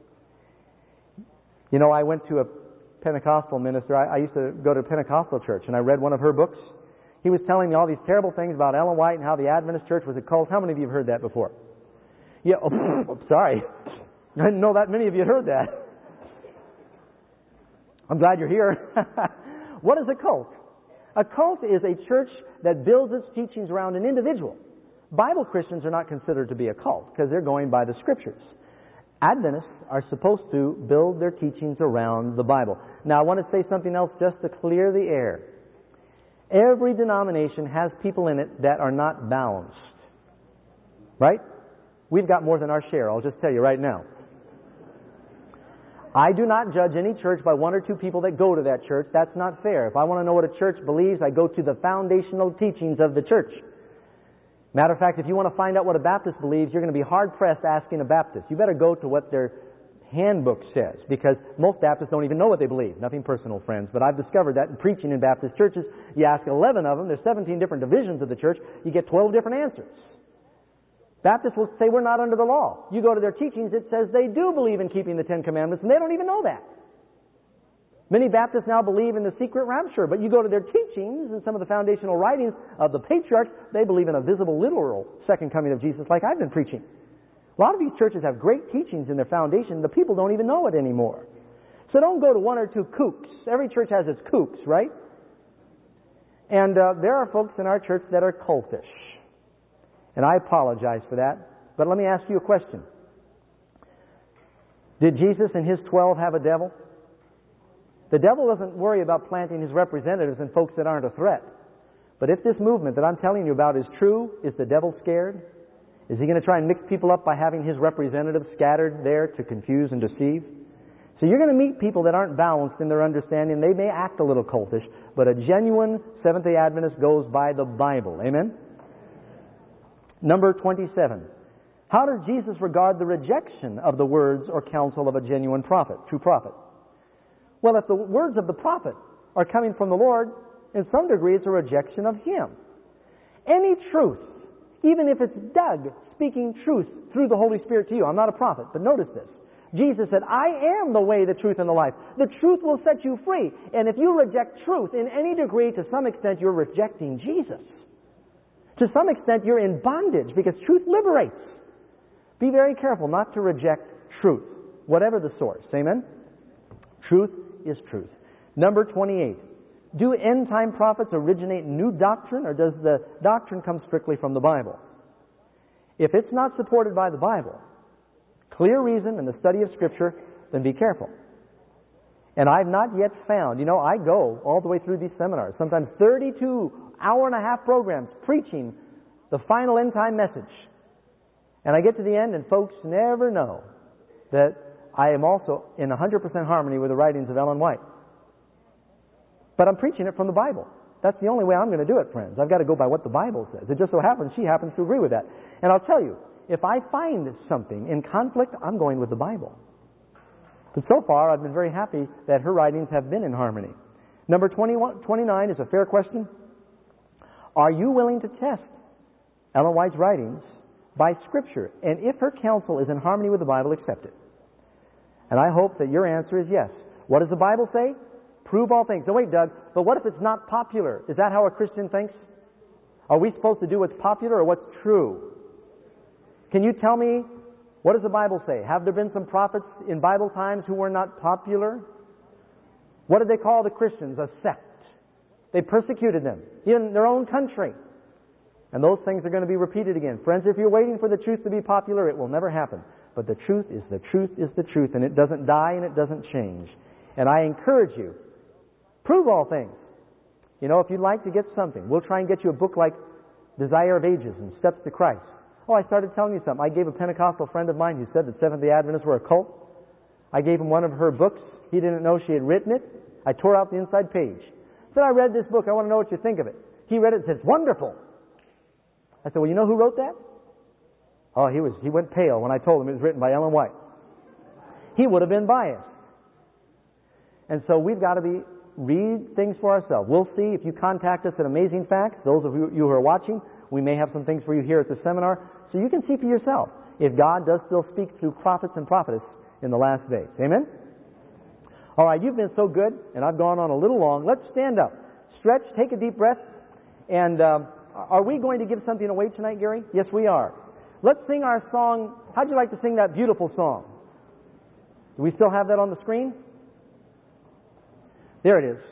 You know, I went to a Pentecostal minister. I used to go to a Pentecostal church, and I read one of her books. He was telling me all these terrible things about Ellen White and how the Adventist church was a cult. How many of you have heard that before? Yeah, sorry. I didn't know that many of you had heard that. I'm glad you're here. What is a cult? A cult is a church that builds its teachings around an individual. Bible Christians are not considered to be a cult because they're going by the Scriptures. Adventists are supposed to build their teachings around the Bible. Now, I want to say something else just to clear the air. Every denomination has people in it that are not balanced. Right? We've got more than our share, I'll just tell you right now. I do not judge any church by one or two people that go to that church. That's not fair. If I want to know what a church believes, I go to the foundational teachings of the church. Matter of fact, if you want to find out what a Baptist believes, you're going to be hard-pressed asking a Baptist. You better go to what their handbook says, because most Baptists don't even know what they believe. Nothing personal, friends, but I've discovered that in preaching in Baptist churches, you ask 11 of them, there's 17 different divisions of the church, you get 12 different answers. Baptists will say we're not under the law. You go to their teachings, it says they do believe in keeping the Ten Commandments, and they don't even know that. Many Baptists now believe in the secret rapture, but you go to their teachings and some of the foundational writings of the patriarchs, they believe in a visible, literal second coming of Jesus like I've been preaching. A lot of these churches have great teachings in their foundation. The people don't even know it anymore. So don't go to one or two kooks. Every church has its kooks, right? And there are folks in our church that are cultish. And I apologize for that. But let me ask you a question. Did Jesus and His 12 have a devil? The devil doesn't worry about planting his representatives in folks that aren't a threat. But if this movement that I'm telling you about is true, is the devil scared? Is he going to try and mix people up by having his representatives scattered there to confuse and deceive? So you're going to meet people that aren't balanced in their understanding. They may act a little cultish, but a genuine Seventh-day Adventist goes by the Bible. Amen? Number 27. How does Jesus regard the rejection of the words or counsel of a genuine prophet, true prophet? Well, if the words of the prophet are coming from the Lord, in some degree it's a rejection of Him. Any truth, even if it's Doug speaking truth through the Holy Spirit to you. I'm not a prophet, but notice this. Jesus said, I am the way, the truth, and the life. The truth will set you free. And if you reject truth in any degree, to some extent, you're rejecting Jesus. To some extent, you're in bondage because truth liberates. Be very careful not to reject truth, whatever the source. Amen? Truth is truth. Number 28. Do end-time prophets originate new doctrine, or does the doctrine come strictly from the Bible? If it's not supported by the Bible, clear reason and the study of Scripture, then be careful. And I've not yet found, I go all the way through these seminars, sometimes 32 hour-and-a-half programs preaching the final end-time message. And I get to the end and folks never know that I am also in 100% harmony with the writings of Ellen White. But I'm preaching it from the Bible. That's the only way I'm going to do it, friends. I've got to go by what the Bible says. It just so happens she happens to agree with that. And I'll tell you, if I find something in conflict, I'm going with the Bible. But so far, I've been very happy that her writings have been in harmony. Number 29 is a fair question. Are you willing to test Ellen White's writings by Scripture? And if her counsel is in harmony with the Bible, accept it. And I hope that your answer is yes. What does the Bible say? Prove all things. No, wait, Doug, but what if it's not popular? Is that how a Christian thinks? Are we supposed to do what's popular or what's true? Can you tell me, what does the Bible say? Have there been some prophets in Bible times who were not popular? What did they call the Christians? A sect. They persecuted them in their own country. And those things are going to be repeated again. Friends, if you're waiting for the truth to be popular, it will never happen. But the truth is the truth is the truth, and it doesn't die and it doesn't change. And I encourage you, prove all things. If you'd like to get something, we'll try and get you a book like Desire of Ages and Steps to Christ. Oh, I started telling you something. I gave a Pentecostal friend of mine who said that Seventh-day Adventists were a cult. I gave him one of her books. He didn't know she had written it. I tore out the inside page. Said, I read this book. I want to know what you think of it. He read it and said, it's wonderful. I said, well, you know who wrote that? Oh, he went pale when I told him it was written by Ellen White. He would have been biased. And so we've got to read things for ourselves. We'll see if you contact us at Amazing Facts. Those of you who are watching, we may have some things for you here at the seminar, so you can see for yourself if God does still speak through prophets and prophetess in the last days. Amen? All right, you've been so good, and I've gone on a little long. Let's stand up, stretch, take a deep breath, and are we going to give something away tonight, Gary? Yes, we are. Let's sing our song. How'd you like to sing that beautiful song? Do we still have that on the screen? There it is.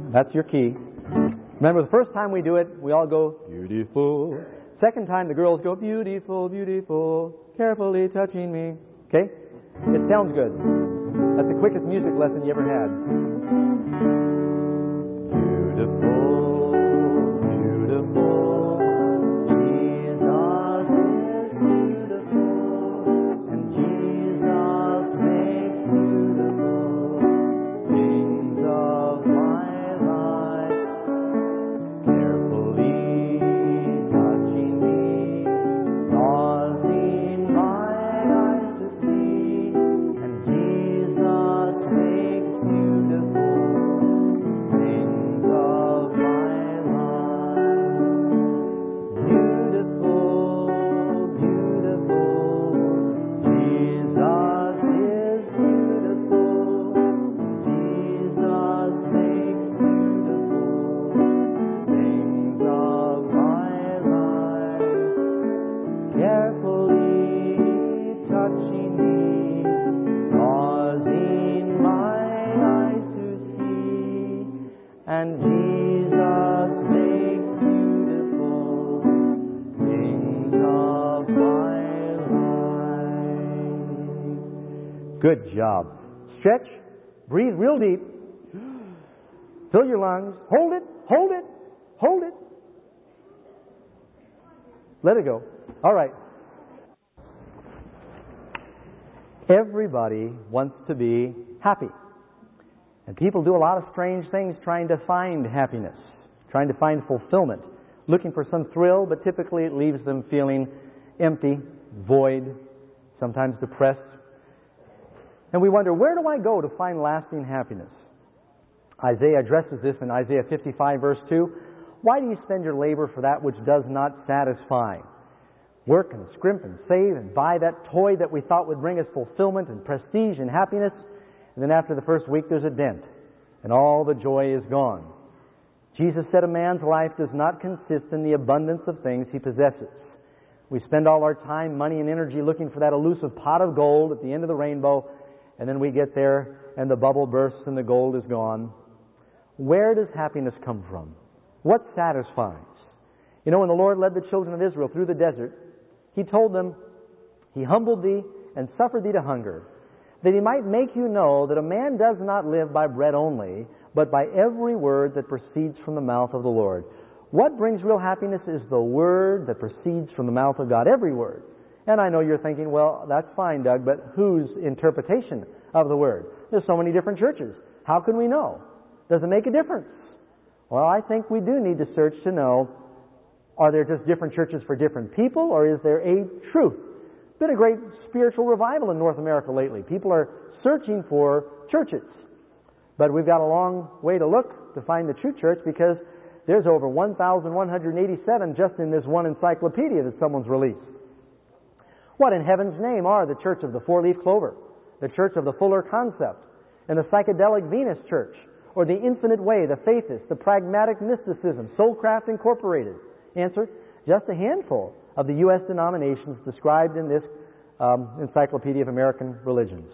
That's your key. Remember, the first time we do it, we all go, beautiful. Second time, the girls go, beautiful, beautiful, carefully touching me. Okay? It sounds good. That's the quickest music lesson you ever had. Beautiful, beautiful, Jesus is beautiful, and Jesus makes beautiful things of my life, carefully touching me, causing my eyes to see, and Jesus makes beautiful things of my life. Beautiful, beautiful, Jesus is beautiful, Jesus makes beautiful things of my life, carefully touching me, causing my eyes to see, and Jesus makes beautiful things of my life. Good job. Stretch, breathe real deep, fill your lungs, hold it, hold it, hold it. Let it go. All right. Everybody wants to be happy. And people do a lot of strange things trying to find happiness, trying to find fulfillment, looking for some thrill, but typically it leaves them feeling empty, void, sometimes depressed. And we wonder, where do I go to find lasting happiness? Isaiah addresses this in Isaiah 55, verse 2. Why do you spend your labor for that which does not satisfy? Work and scrimp and save and buy that toy that we thought would bring us fulfillment and prestige and happiness, and then after the first week there's a dent, and all the joy is gone. Jesus said a man's life does not consist in the abundance of things he possesses. We spend all our time, money, and energy looking for that elusive pot of gold at the end of the rainbow, and then we get there and the bubble bursts and the gold is gone. Where does happiness come from? What satisfies? You know, when the Lord led the children of Israel through the desert, He told them, He humbled thee and suffered thee to hunger, that He might make you know that a man does not live by bread only, but by every word that proceeds from the mouth of the Lord. What brings real happiness is the word that proceeds from the mouth of God, every word. And I know you're thinking, well, that's fine, Doug, but whose interpretation of the word? There's so many different churches. How can we know? Does it make a difference? Well, I think we do need to search to know, are there just different churches for different people, or is there a truth? Been a great spiritual revival in North America lately. People are searching for churches. But we've got a long way to look to find the true church, because there's over 1,187 just in this one encyclopedia that someone's released. What in heaven's name are the Church of the Four-Leaf Clover, the Church of the Fuller Concept, and the Psychedelic Venus Church, or the Infinite Way, the Faithist, the Pragmatic Mysticism, Soulcraft Incorporated? Answer, just a handful of the U.S. denominations described in this Encyclopedia of American Religions.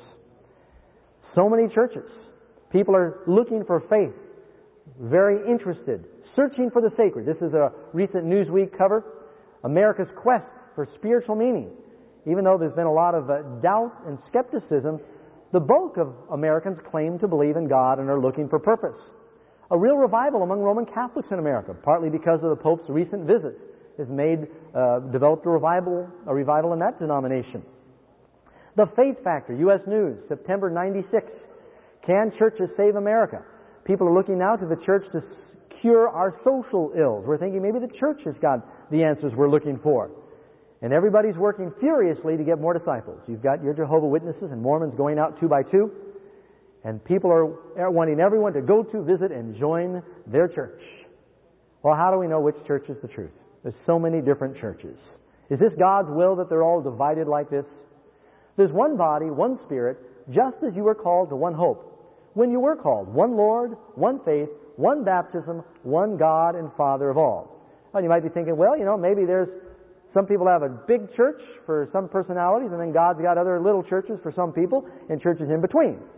So many churches. People are looking for faith, very interested, searching for the sacred. This is a recent Newsweek cover, America's Quest for Spiritual Meaning. Even though there's been a lot of doubt and skepticism, the bulk of Americans claim to believe in God and are looking for purpose. A real revival among Roman Catholics in America, partly because of the Pope's recent visits, has developed a revival in that denomination. The Faith Factor, U.S. News, September 96. Can churches save America? People are looking now to the church to cure our social ills. We're thinking maybe the church has got the answers we're looking for. And everybody's working furiously to get more disciples. You've got your Jehovah's Witnesses and Mormons going out 2 by 2. And people are wanting everyone to go to, visit, and join their church. Well, how do we know which church is the truth? There's so many different churches. Is this God's will that they're all divided like this? There's one body, one Spirit, just as you were called to one hope. When you were called, one Lord, one faith, one baptism, one God and Father of all. Well, you might be thinking, well, maybe there's some people have a big church for some personalities, and then God's got other little churches for some people, and churches in between.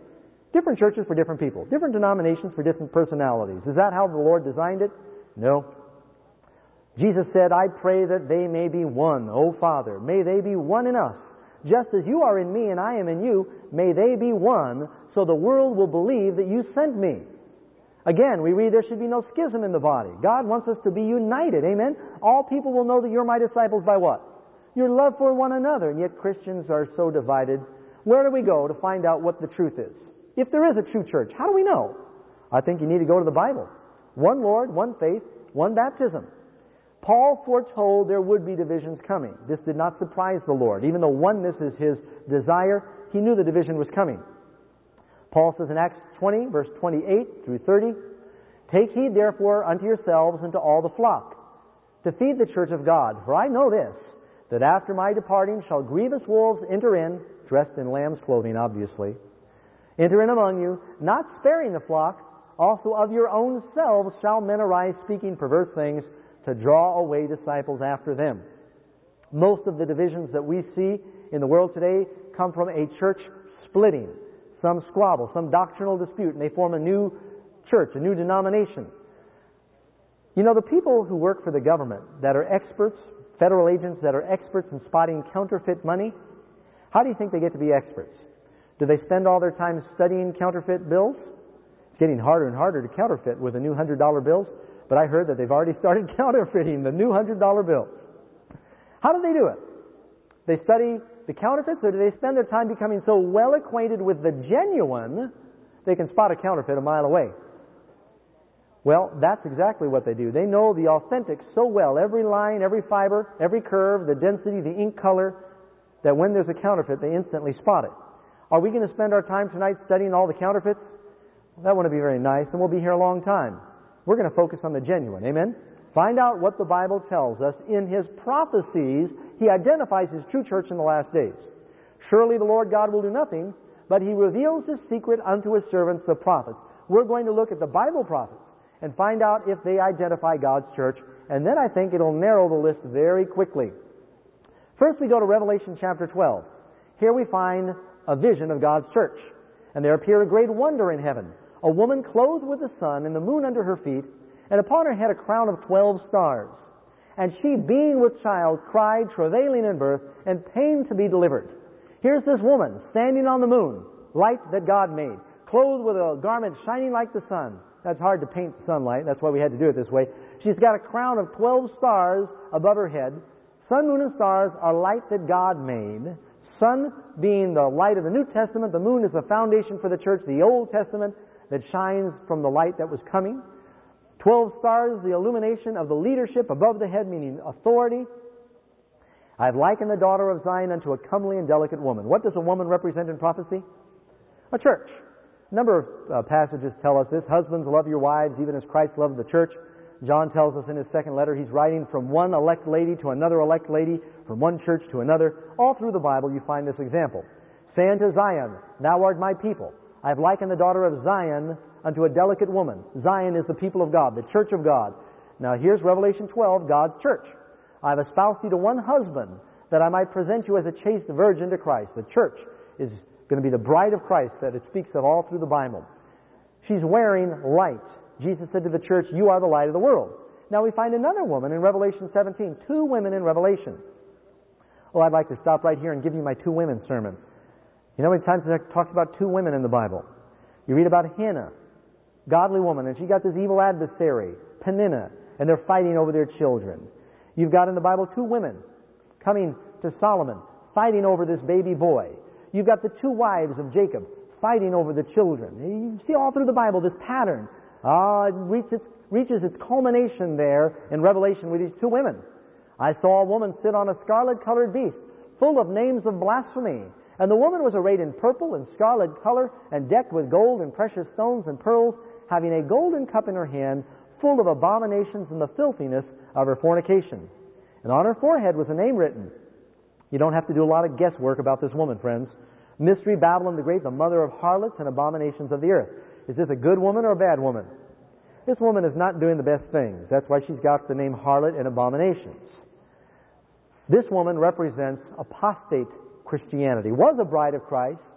Different churches for different people. Different denominations for different personalities. Is that how the Lord designed it? No. Jesus said, I pray that they may be one, O Father. May they be one in us. Just as you are in me and I am in you, may they be one, so the world will believe that you sent me. Again, we read there should be no schism in the body. God wants us to be united. Amen? All people will know that you're my disciples by what? Your love for one another. And yet Christians are so divided. Where do we go to find out what the truth is? If there is a true church, how do we know? I think you need to go to the Bible. One Lord, one faith, one baptism. Paul foretold there would be divisions coming. This did not surprise the Lord. Even though oneness is his desire, he knew the division was coming. Paul says in Acts 20, verse 28 through 30, Take heed therefore unto yourselves and to all the flock, to feed the church of God. For I know this, that after my departing shall grievous wolves enter in, dressed in lamb's clothing, obviously, enter in among you, not sparing the flock. Also of your own selves shall men arise speaking perverse things, to draw away disciples after them. Most of the divisions that we see in the world today come from a church splitting, some squabble, some doctrinal dispute, and they form a new church, a new denomination. You know, the people who work for the government that are experts, federal agents that are experts in spotting counterfeit money, how do you think they get to be experts? Do they spend all their time studying counterfeit bills? It's getting harder and harder to counterfeit with the new $100 bills. But I heard that they've already started counterfeiting the new $100 bills. How do they do it? They study the counterfeits, or do they spend their time becoming so well acquainted with the genuine they can spot a counterfeit a mile away? Well, that's exactly what they do. They know the authentic so well, every line, every fiber, every curve, the density, the ink color, that when there's a counterfeit, they instantly spot it. Are we going to spend our time tonight studying all the counterfeits? That wouldn't be very nice, and we'll be here a long time. We're going to focus on the genuine. Amen? Find out what the Bible tells us. In His prophecies, He identifies His true church in the last days. Surely the Lord God will do nothing, but He reveals His secret unto His servants, the prophets. We're going to look at the Bible prophets and find out if they identify God's church, and then I think it'll narrow the list very quickly. First, we go to Revelation chapter 12. Here we find a vision of God's church. And there appeared a great wonder in heaven, a woman clothed with the sun and the moon under her feet, and upon her head a crown of 12 stars. And she, being with child, cried, travailing in birth, and pain to be delivered. Here's this woman standing on the moon, light that God made, clothed with a garment shining like the sun. That's hard to paint sunlight. That's why we had to do it this way. She's got a crown of 12 stars above her head. Sun, moon, and stars are light that God made. Sun being the light of the New Testament. The moon is the foundation for the church, the Old Testament, that shines from the light that was coming. 12 stars, the illumination of the leadership above the head, meaning authority. I have likened the daughter of Zion unto a comely and delicate woman. What does a woman represent in prophecy? A church. A number of passages tell us this. Husbands, love your wives, even as Christ loved the church. John tells us in his second letter, he's writing from one elect lady to another elect lady, from one church to another. All through the Bible you find this example. Say unto Zion, thou art my people. I have likened the daughter of Zion unto a delicate woman. Zion is the people of God, the church of God. Now here's Revelation 12, God's church. I have espoused thee to one husband, that I might present you as a chaste virgin to Christ. The church is going to be the bride of Christ that it speaks of all through the Bible. She's wearing light. Jesus said to the church, you are the light of the world. Now we find another woman in Revelation 17. Two women in Revelation. Oh, I'd like to stop right here and give you my two women sermon. You know how many times it talks about two women in the Bible? You read about Hannah, godly woman, and she got this evil adversary, Peninnah, and they're fighting over their children. You've got in the Bible two women coming to Solomon, fighting over this baby boy. You've got the two wives of Jacob fighting over the children. You see all through the Bible this pattern. It reaches its culmination there in Revelation with these two women. I saw a woman sit on a scarlet-colored beast, full of names of blasphemy. And the woman was arrayed in purple and scarlet color, and decked with gold and precious stones and pearls, having a golden cup in her hand, full of abominations and the filthiness of her fornication. And on her forehead was a name written. You don't have to do a lot of guesswork about this woman, friends. Mystery Babylon the Great, the mother of harlots and abominations of the earth. Is this a good woman or a bad woman? This woman is not doing the best things. That's why she's got the name harlot and abominations. This woman represents apostate Christianity. Was a bride of Christ,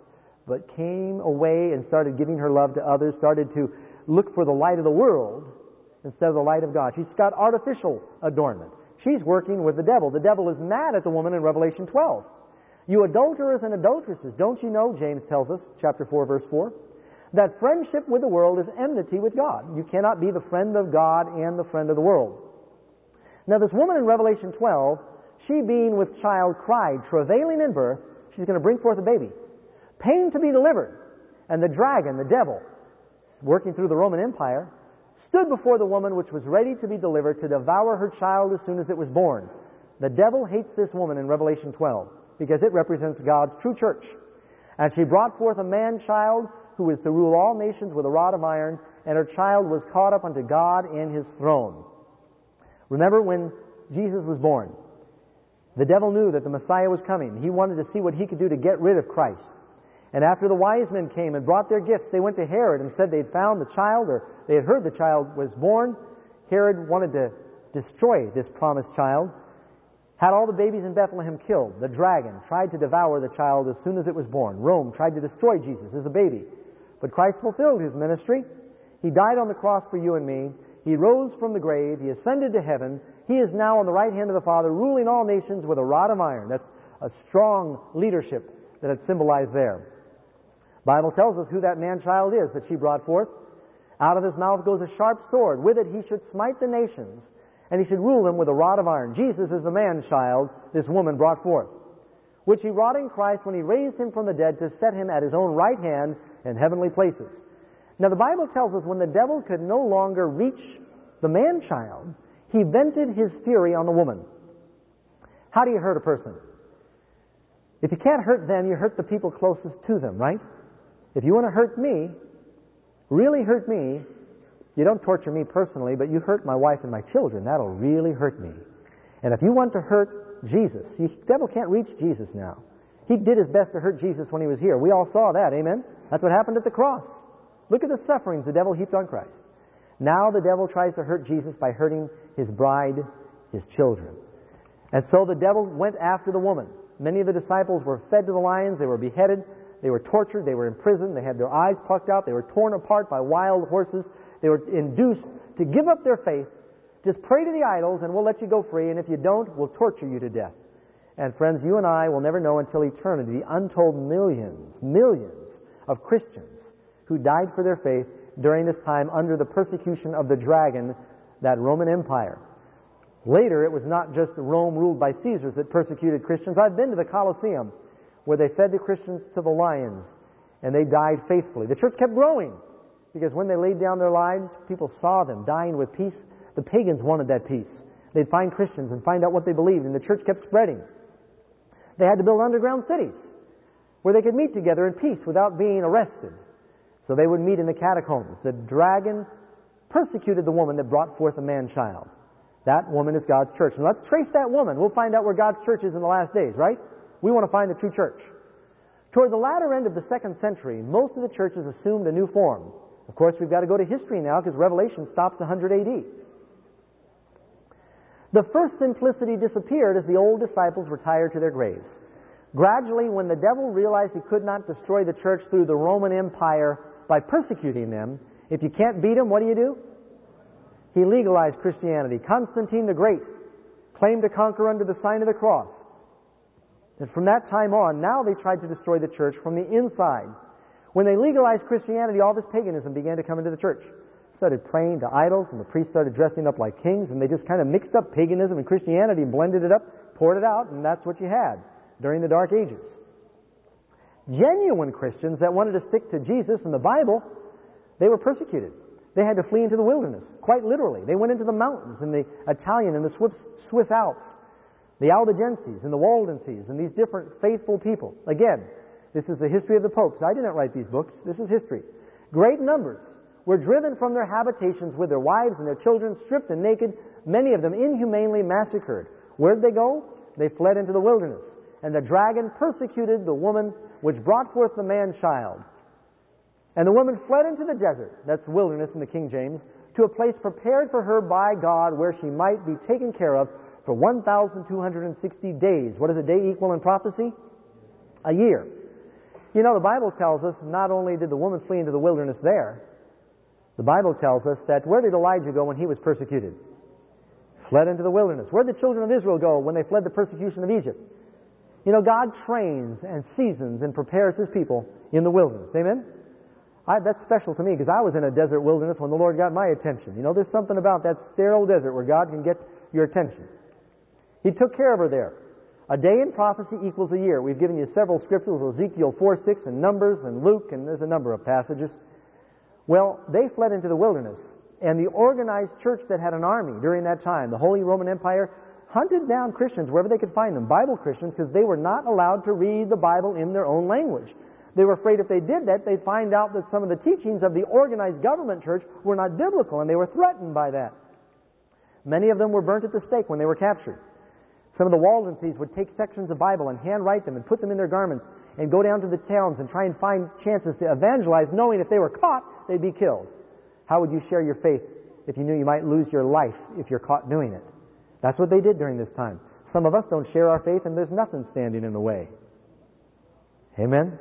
but came away and started giving her love to others, started to look for the light of the world instead of the light of God. She's got artificial adornment. She's working with the devil. The devil is mad at the woman in Revelation 12. You adulterers and adulteresses, don't you know, James tells us, chapter 4, verse 4, that friendship with the world is enmity with God. You cannot be the friend of God and the friend of the world. Now this woman in Revelation 12, she being with child cried, travailing in birth, she's going to bring forth a baby. Pain to be delivered. And the dragon, the devil, working through the Roman Empire, stood before the woman which was ready to be delivered to devour her child as soon as it was born. The devil hates this woman in Revelation 12 because it represents God's true church. And she brought forth a man-child who is to rule all nations with a rod of iron, and her child was caught up unto God and His throne. Remember when Jesus was born, the devil knew that the Messiah was coming. He wanted to see what he could do to get rid of Christ. And after the wise men came and brought their gifts, they went to Herod and said they'd found the child, or they had heard the child was born. Herod wanted to destroy this promised child, had all the babies in Bethlehem killed. The dragon tried to devour the child as soon as it was born. Rome tried to destroy Jesus as a baby. But Christ fulfilled His ministry. He died on the cross for you and me. He rose from the grave. He ascended to heaven. He is now on the right hand of the Father, ruling all nations with a rod of iron. That's a strong leadership that it's symbolized there. The Bible tells us who that man-child is that she brought forth. Out of his mouth goes a sharp sword. With it he should smite the nations, and he should rule them with a rod of iron. Jesus is the man-child this woman brought forth, which He wrought in Christ when He raised Him from the dead to set Him at His own right hand in heavenly places. Now the Bible tells us when the devil could no longer reach the man-child, he vented his fury on the woman. How do you hurt a person? If you can't hurt them, you hurt the people closest to them, right? If you want to hurt me, really hurt me, you don't torture me personally, but you hurt my wife and my children. That'll really hurt me. And if you want to hurt Jesus, the devil can't reach Jesus now. He did his best to hurt Jesus when He was here. We all saw that, amen? That's what happened at the cross. Look at the sufferings the devil heaped on Christ. Now the devil tries to hurt Jesus by hurting His bride, His children. And so the devil went after the woman. Many of the disciples were fed to the lions, they were beheaded, they were tortured, they were imprisoned, they had their eyes plucked out, they were torn apart by wild horses, they were induced to give up their faith. Just pray to the idols and we'll let you go free, and if you don't, we'll torture you to death. And friends, you and I will never know until eternity the untold millions of Christians who died for their faith during this time under the persecution of the dragon, that Roman Empire. Later, it was not just Rome ruled by Caesars that persecuted Christians. I've been to the Colosseum where they fed the Christians to the lions and they died faithfully. The church kept growing because when they laid down their lives, people saw them dying with peace. The pagans wanted that peace. They'd find Christians and find out what they believed, and the church kept spreading. They had to build underground cities where they could meet together in peace without being arrested. So they would meet in the catacombs. The dragon persecuted the woman that brought forth a man-child. That woman is God's church. And let's trace that woman. We'll find out where God's church is in the last days, right? We want to find the true church. Toward the latter end of the 2nd century, most of the churches assumed a new form. Of course, we've got to go to history now because Revelation stops 100 AD. The first simplicity disappeared as the old disciples retired to their graves. Gradually, when the devil realized he could not destroy the church through the Roman Empire by persecuting them, if you can't beat him, what do? He legalized Christianity. Constantine the Great claimed to conquer under the sign of the cross. And from that time on, now they tried to destroy the church from the inside. When they legalized Christianity, all this paganism began to come into the church. Started praying to idols, and the priests started dressing up like kings, and they just kind of mixed up paganism and Christianity and blended it up, poured it out, and that's what you had during the Dark Ages. Genuine Christians that wanted to stick to Jesus and the Bible, they were persecuted. They had to flee into the wilderness, quite literally. They went into the mountains in the Italian and the Swiss Alps, the Albigenses and the Waldenses, and these different faithful people. Again, this is the history of the popes. I didn't write these books. This is history. Great numbers were driven from their habitations with their wives and their children, stripped and naked, many of them inhumanely massacred. Where did they go? They fled into the wilderness. And the dragon persecuted the woman which brought forth the man-child. And the woman fled into the desert, that's wilderness in the King James, to a place prepared for her by God where she might be taken care of for 1,260 days. What does a day equal in prophecy? A year. You know, the Bible tells us not only did the woman flee into the wilderness there, the Bible tells us that where did Elijah go when he was persecuted? Fled into the wilderness. Where did the children of Israel go when they fled the persecution of Egypt? You know, God trains and seasons and prepares His people in the wilderness. Amen? That's special to me because I was in a desert wilderness when the Lord got my attention. You know, there's something about that sterile desert where God can get your attention. He took care of her there. A day in prophecy equals a year. We've given you several scriptures, Ezekiel 4:6 and Numbers and Luke, and there's a number of passages. Well, they fled into the wilderness, and the organized church that had an army during that time, the Holy Roman Empire, hunted down Christians wherever they could find them, Bible Christians, because they were not allowed to read the Bible in their own language. They were afraid if they did that, they'd find out that some of the teachings of the organized government church were not biblical, and they were threatened by that. Many of them were burnt at the stake when they were captured. Some of the Waldenses would take sections of Bible and handwrite them and put them in their garments and go down to the towns and try and find chances to evangelize, knowing if they were caught, they'd be killed. How would you share your faith if you knew you might lose your life if you're caught doing it? That's what they did during this time. Some of us don't share our faith, and there's nothing standing in the way. Amen?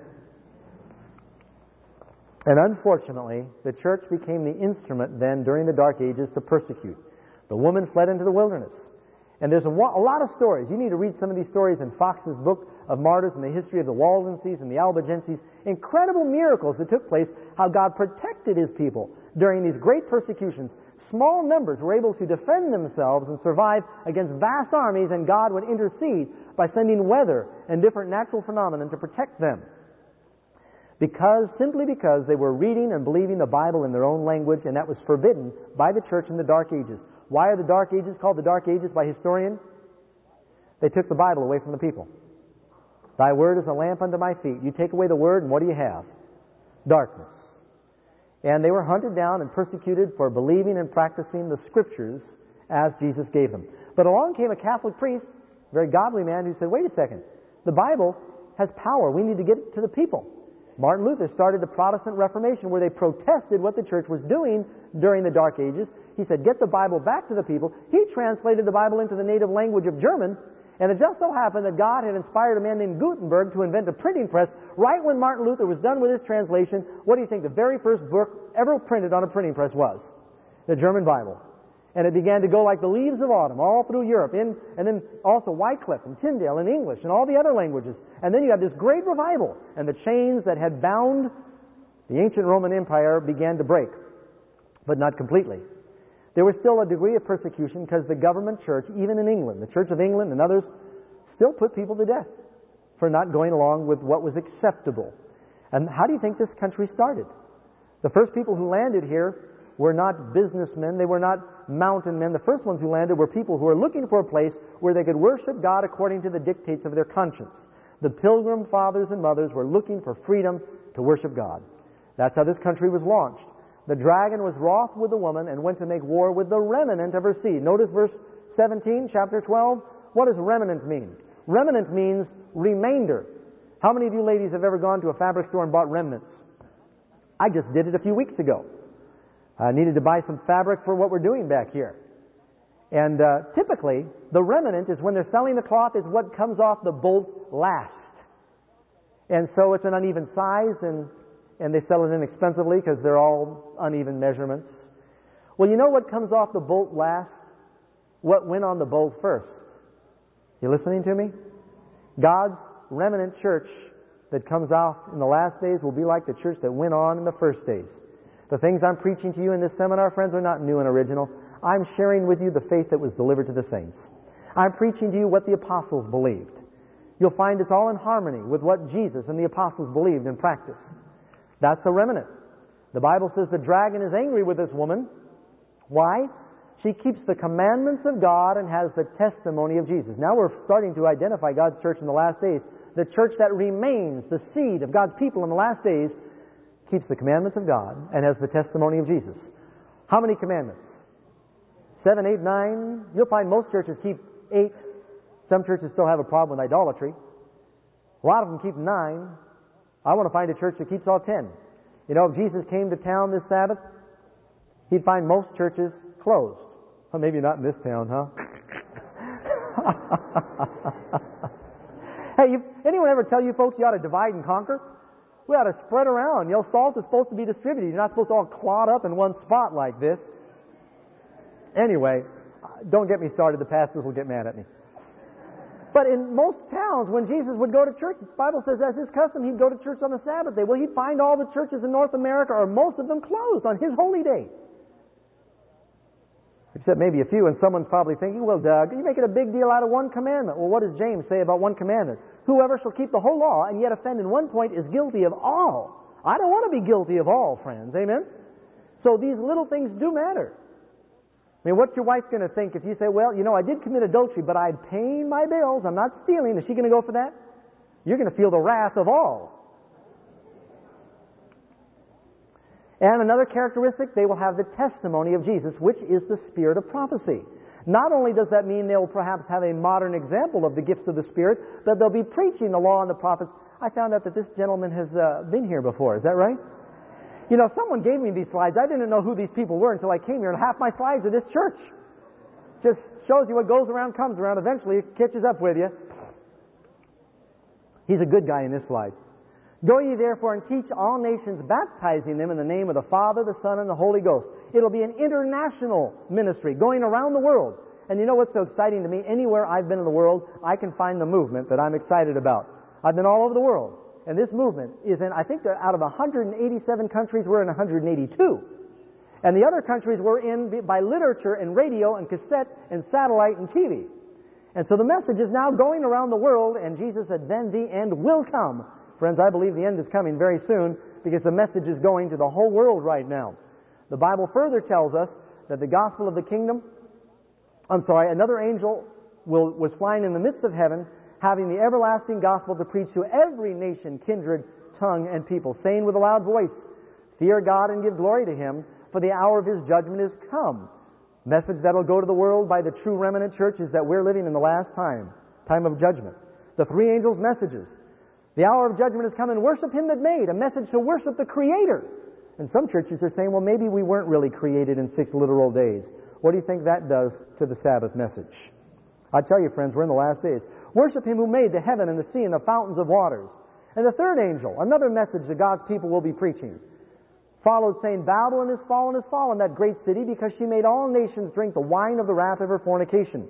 And unfortunately, the church became the instrument then during the Dark Ages to persecute. The woman fled into the wilderness. And there's a lot of stories. You need to read some of these stories in Fox's book of Martyrs and the history of the Waldenses and the Albigenses. Incredible miracles that took place, how God protected His people during these great persecutions. Small numbers were able to defend themselves and survive against vast armies, and God would intercede by sending weather and different natural phenomena to protect them. Simply because they were reading and believing the Bible in their own language, and that was forbidden by the church in the Dark Ages. Why are the Dark Ages called the Dark Ages by historians? They took the Bible away from the people. Thy word is a lamp unto my feet. You take away the word, and what do you have? Darkness. And they were hunted down and persecuted for believing and practicing the Scriptures as Jesus gave them. But along came a Catholic priest, a very godly man, who said, wait a second, the Bible has power. We need to get it to the people. Martin Luther started the Protestant Reformation, where they protested what the church was doing during the Dark Ages. He said, get the Bible back to the people. He translated the Bible into the native language of German, and it just so happened that God had inspired a man named Gutenberg to invent a printing press. Right when Martin Luther was done with his translation, what do you think the very first book ever printed on a printing press was? The German Bible. And it began to go like the leaves of autumn all through Europe, and then also Wycliffe and Tyndale in English and all the other languages. And then you have this great revival, and the chains that had bound the ancient Roman Empire began to break, but not completely. There was still a degree of persecution because the government church, even in England, the Church of England and others, still put people to death for not going along with what was acceptable. And how do you think this country started? The first people who landed here were not businessmen, they were not mountain men. The first ones who landed were people who were looking for a place where they could worship God according to the dictates of their conscience. The Pilgrim fathers and mothers were looking for freedom to worship God. That's how this country was launched. The dragon was wroth with the woman and went to make war with the remnant of her seed. Notice verse 17, chapter 12. What does remnant mean? Remnant means remainder. How many of you ladies have ever gone to a fabric store and bought remnants? I just did it a few weeks ago. I needed to buy some fabric for what we're doing back here. And typically, the remnant is when they're selling the cloth is what comes off the bolt last. And so it's an uneven size, and they sell it inexpensively because they're all uneven measurements. Well, you know what comes off the bolt last? What went on the bolt first? You listening to me? God's remnant church that comes off in the last days will be like the church that went on in the first days. The things I'm preaching to you in this seminar, friends, are not new and original. I'm sharing with you the faith that was delivered to the saints. I'm preaching to you what the apostles believed. You'll find it's all in harmony with what Jesus and the apostles believed and practiced. That's the remnant. The Bible says the dragon is angry with this woman. Why? She keeps the commandments of God and has the testimony of Jesus. Now we're starting to identify God's church in the last days. The church that remains, the seed of God's people in the last days, keeps the commandments of God and has the testimony of Jesus. How many commandments? 7, 8, 9. You'll find most churches keep 8. Some churches still have a problem with idolatry. A lot of them keep 9. I want to find a church that keeps all 10. You know, if Jesus came to town this Sabbath, he'd find most churches closed. Well, maybe not in this town, huh? Hey, anyone ever tell you folks you ought to divide and conquer? We ought to spread around. You know, salt is supposed to be distributed. You're not supposed to all clot up in one spot like this. Anyway, don't get me started. The pastors will get mad at me. But in most towns, when Jesus would go to church, the Bible says as his custom, he'd go to church on the Sabbath day. Well, he'd find all the churches in North America, or most of them, closed on his holy day. Except maybe a few, and someone's probably thinking, well, Doug, you're making a big deal out of one commandment. Well, what does James say about one commandment? Whoever shall keep the whole law and yet offend in one point is guilty of all. I don't want to be guilty of all, friends. Amen? So these little things do matter. I mean, what's your wife going to think if you say, well, you know, I did commit adultery, but I'm paying my bills, I'm not stealing. Is she going to go for that? You're going to feel the wrath of all. And another characteristic, they will have the testimony of Jesus, which is the spirit of prophecy. Not only does that mean they will perhaps have a modern example of the gifts of the Spirit, but they'll be preaching the law and the prophets. I found out that this gentleman has been here before. Is that right? You know, someone gave me these slides. I didn't know who these people were until I came here, and half my slides are this church. Just shows you what goes around comes around. Eventually it catches up with you. He's a good guy in this slide. Go ye therefore and teach all nations, baptizing them in the name of the Father, the Son, and the Holy Ghost. It'll be an international ministry going around the world. And you know what's so exciting to me? Anywhere I've been in the world, I can find the movement that I'm excited about. I've been all over the world. And this movement is in, I think out of 187 countries, we're in 182. And the other countries we're in by literature and radio and cassette and satellite and TV. And so the message is now going around the world, and Jesus said, then the end will come. Friends, I believe the end is coming very soon because the message is going to the whole world right now. The Bible further tells us that the gospel of the kingdom, another angel was flying in the midst of heaven, having the everlasting gospel to preach to every nation, kindred, tongue, and people, saying with a loud voice, fear God and give glory to Him, for the hour of His judgment is come. Message that will go to the world by the true remnant church is that we're living in the last time of judgment. The three angels' messages. The hour of judgment has come, and worship Him that made, a message to worship the Creator. And some churches are saying, well, maybe we weren't really created in 6 literal days. What do you think that does to the Sabbath message? I tell you, friends, we're in the last days. Worship Him who made the heaven and the sea and the fountains of waters. And the third angel, another message that God's people will be preaching, followed saying, Babylon is fallen, that great city, because she made all nations drink the wine of the wrath of her fornication.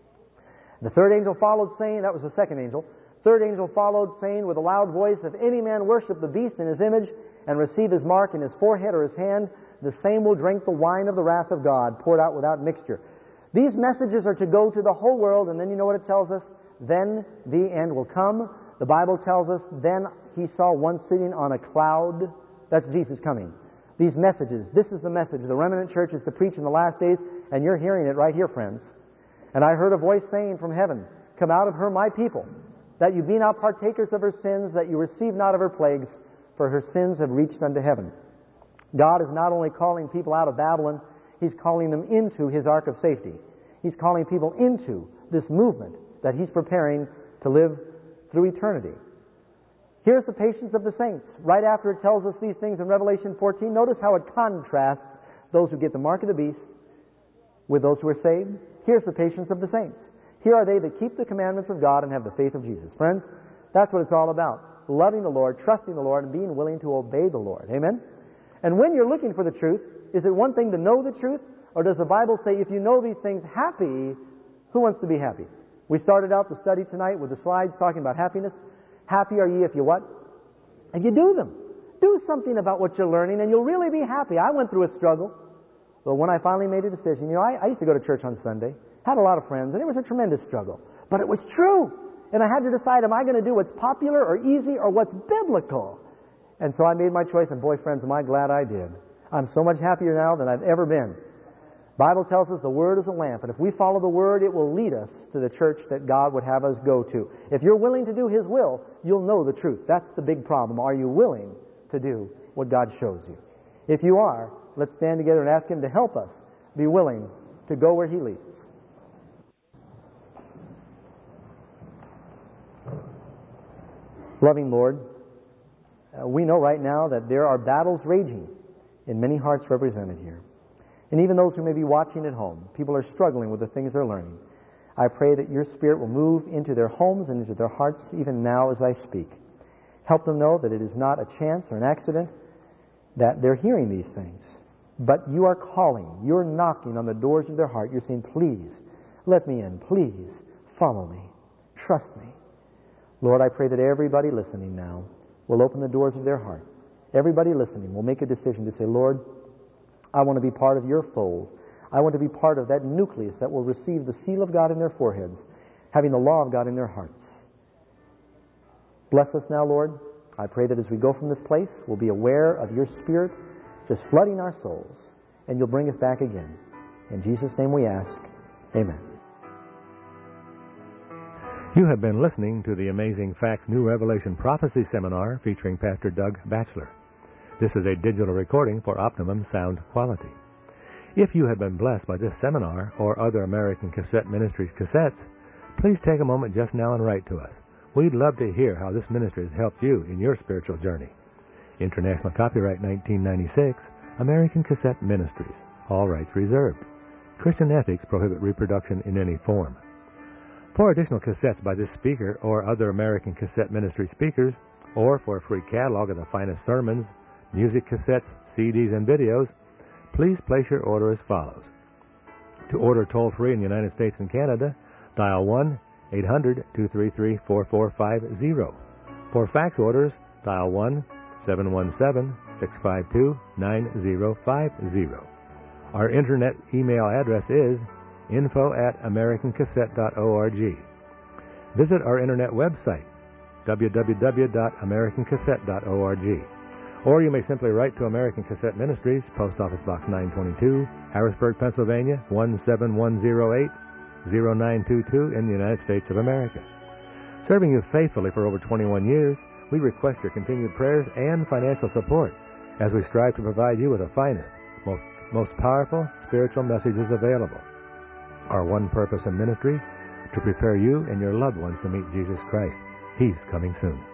The third angel followed saying, that was the second angel, third angel followed, saying with a loud voice, if any man worship the beast in his image and receive his mark in his forehead or his hand, the same will drink the wine of the wrath of God, poured out without mixture. These messages are to go to the whole world, and then you know what it tells us? Then the end will come. The Bible tells us, then he saw one sitting on a cloud. That's Jesus coming. These messages, this is the message. The remnant church is to preach in the last days, and you're hearing it right here, friends. And I heard a voice saying from heaven, come out of her, my people, that you be not partakers of her sins, that you receive not of her plagues, for her sins have reached unto heaven. God is not only calling people out of Babylon, He's calling them into His ark of safety. He's calling people into this movement that He's preparing to live through eternity. Here's the patience of the saints. Right after it tells us these things in Revelation 14, notice how it contrasts those who get the mark of the beast with those who are saved. Here's the patience of the saints. Here are they that keep the commandments of God and have the faith of Jesus. Friends, that's what it's all about. Loving the Lord, trusting the Lord, and being willing to obey the Lord. Amen? And when you're looking for the truth, is it one thing to know the truth? Or does the Bible say, if you know these things, happy, who wants to be happy? We started out the study tonight with the slides talking about happiness. Happy are ye if you what? And you do them. Do something about what you're learning and you'll really be happy. I went through a struggle. But when I finally made a decision, I used to go to church on Sunday, had a lot of friends, and it was a tremendous struggle. But it was true. And I had to decide, am I going to do what's popular or easy or what's biblical? And so I made my choice, and boy, friends, am I glad I did. I'm so much happier now than I've ever been. Bible tells us the Word is a lamp, and if we follow the Word, it will lead us to the church that God would have us go to. If you're willing to do His will, you'll know the truth. That's the big problem. Are you willing to do what God shows you? If you are, let's stand together and ask Him to help us be willing to go where He leads. Loving Lord, we know right now that there are battles raging in many hearts represented here. And even those who may be watching at home, people are struggling with the things they're learning. I pray that your Spirit will move into their homes and into their hearts even now as I speak. Help them know that it is not a chance or an accident that they're hearing these things. But you are calling, you're knocking on the doors of their heart. You're saying, please, let me in. Please, follow me. Trust me. Lord, I pray that everybody listening now will open the doors of their heart. Everybody listening will make a decision to say, Lord, I want to be part of your fold. I want to be part of that nucleus that will receive the seal of God in their foreheads, having the law of God in their hearts. Bless us now, Lord. I pray that as we go from this place, we'll be aware of your Spirit just flooding our souls, and you'll bring us back again. In Jesus' name we ask. Amen. You have been listening to the Amazing Facts New Revelation Prophecy Seminar featuring Pastor Doug Batchelor. This is a digital recording for optimum sound quality. If you have been blessed by this seminar or other American Cassette Ministries cassettes, please take a moment just now and write to us. We'd love to hear how this ministry has helped you in your spiritual journey. International copyright 1996, American Cassette Ministries. All rights reserved. Christian ethics prohibit reproduction in any form. For additional cassettes by this speaker or other American Cassette Ministry speakers, or for a free catalog of the finest sermons, music cassettes, CDs, and videos, please place your order as follows. To order toll-free in the United States and Canada, dial 1-800-233-4450. For fax orders, dial 1-717-652-9050. Our internet email address is info@americancassette.org. Visit our internet website, www.americancassette.org. Or you may simply write to American Cassette Ministries, Post Office Box 922, Harrisburg, Pennsylvania, 17108, 0922 in the United States of America. Serving you faithfully for over 21 years, we request your continued prayers and financial support as we strive to provide you with the finest, most powerful spiritual messages available. Our one purpose in ministry, to prepare you and your loved ones to meet Jesus Christ. He's coming soon.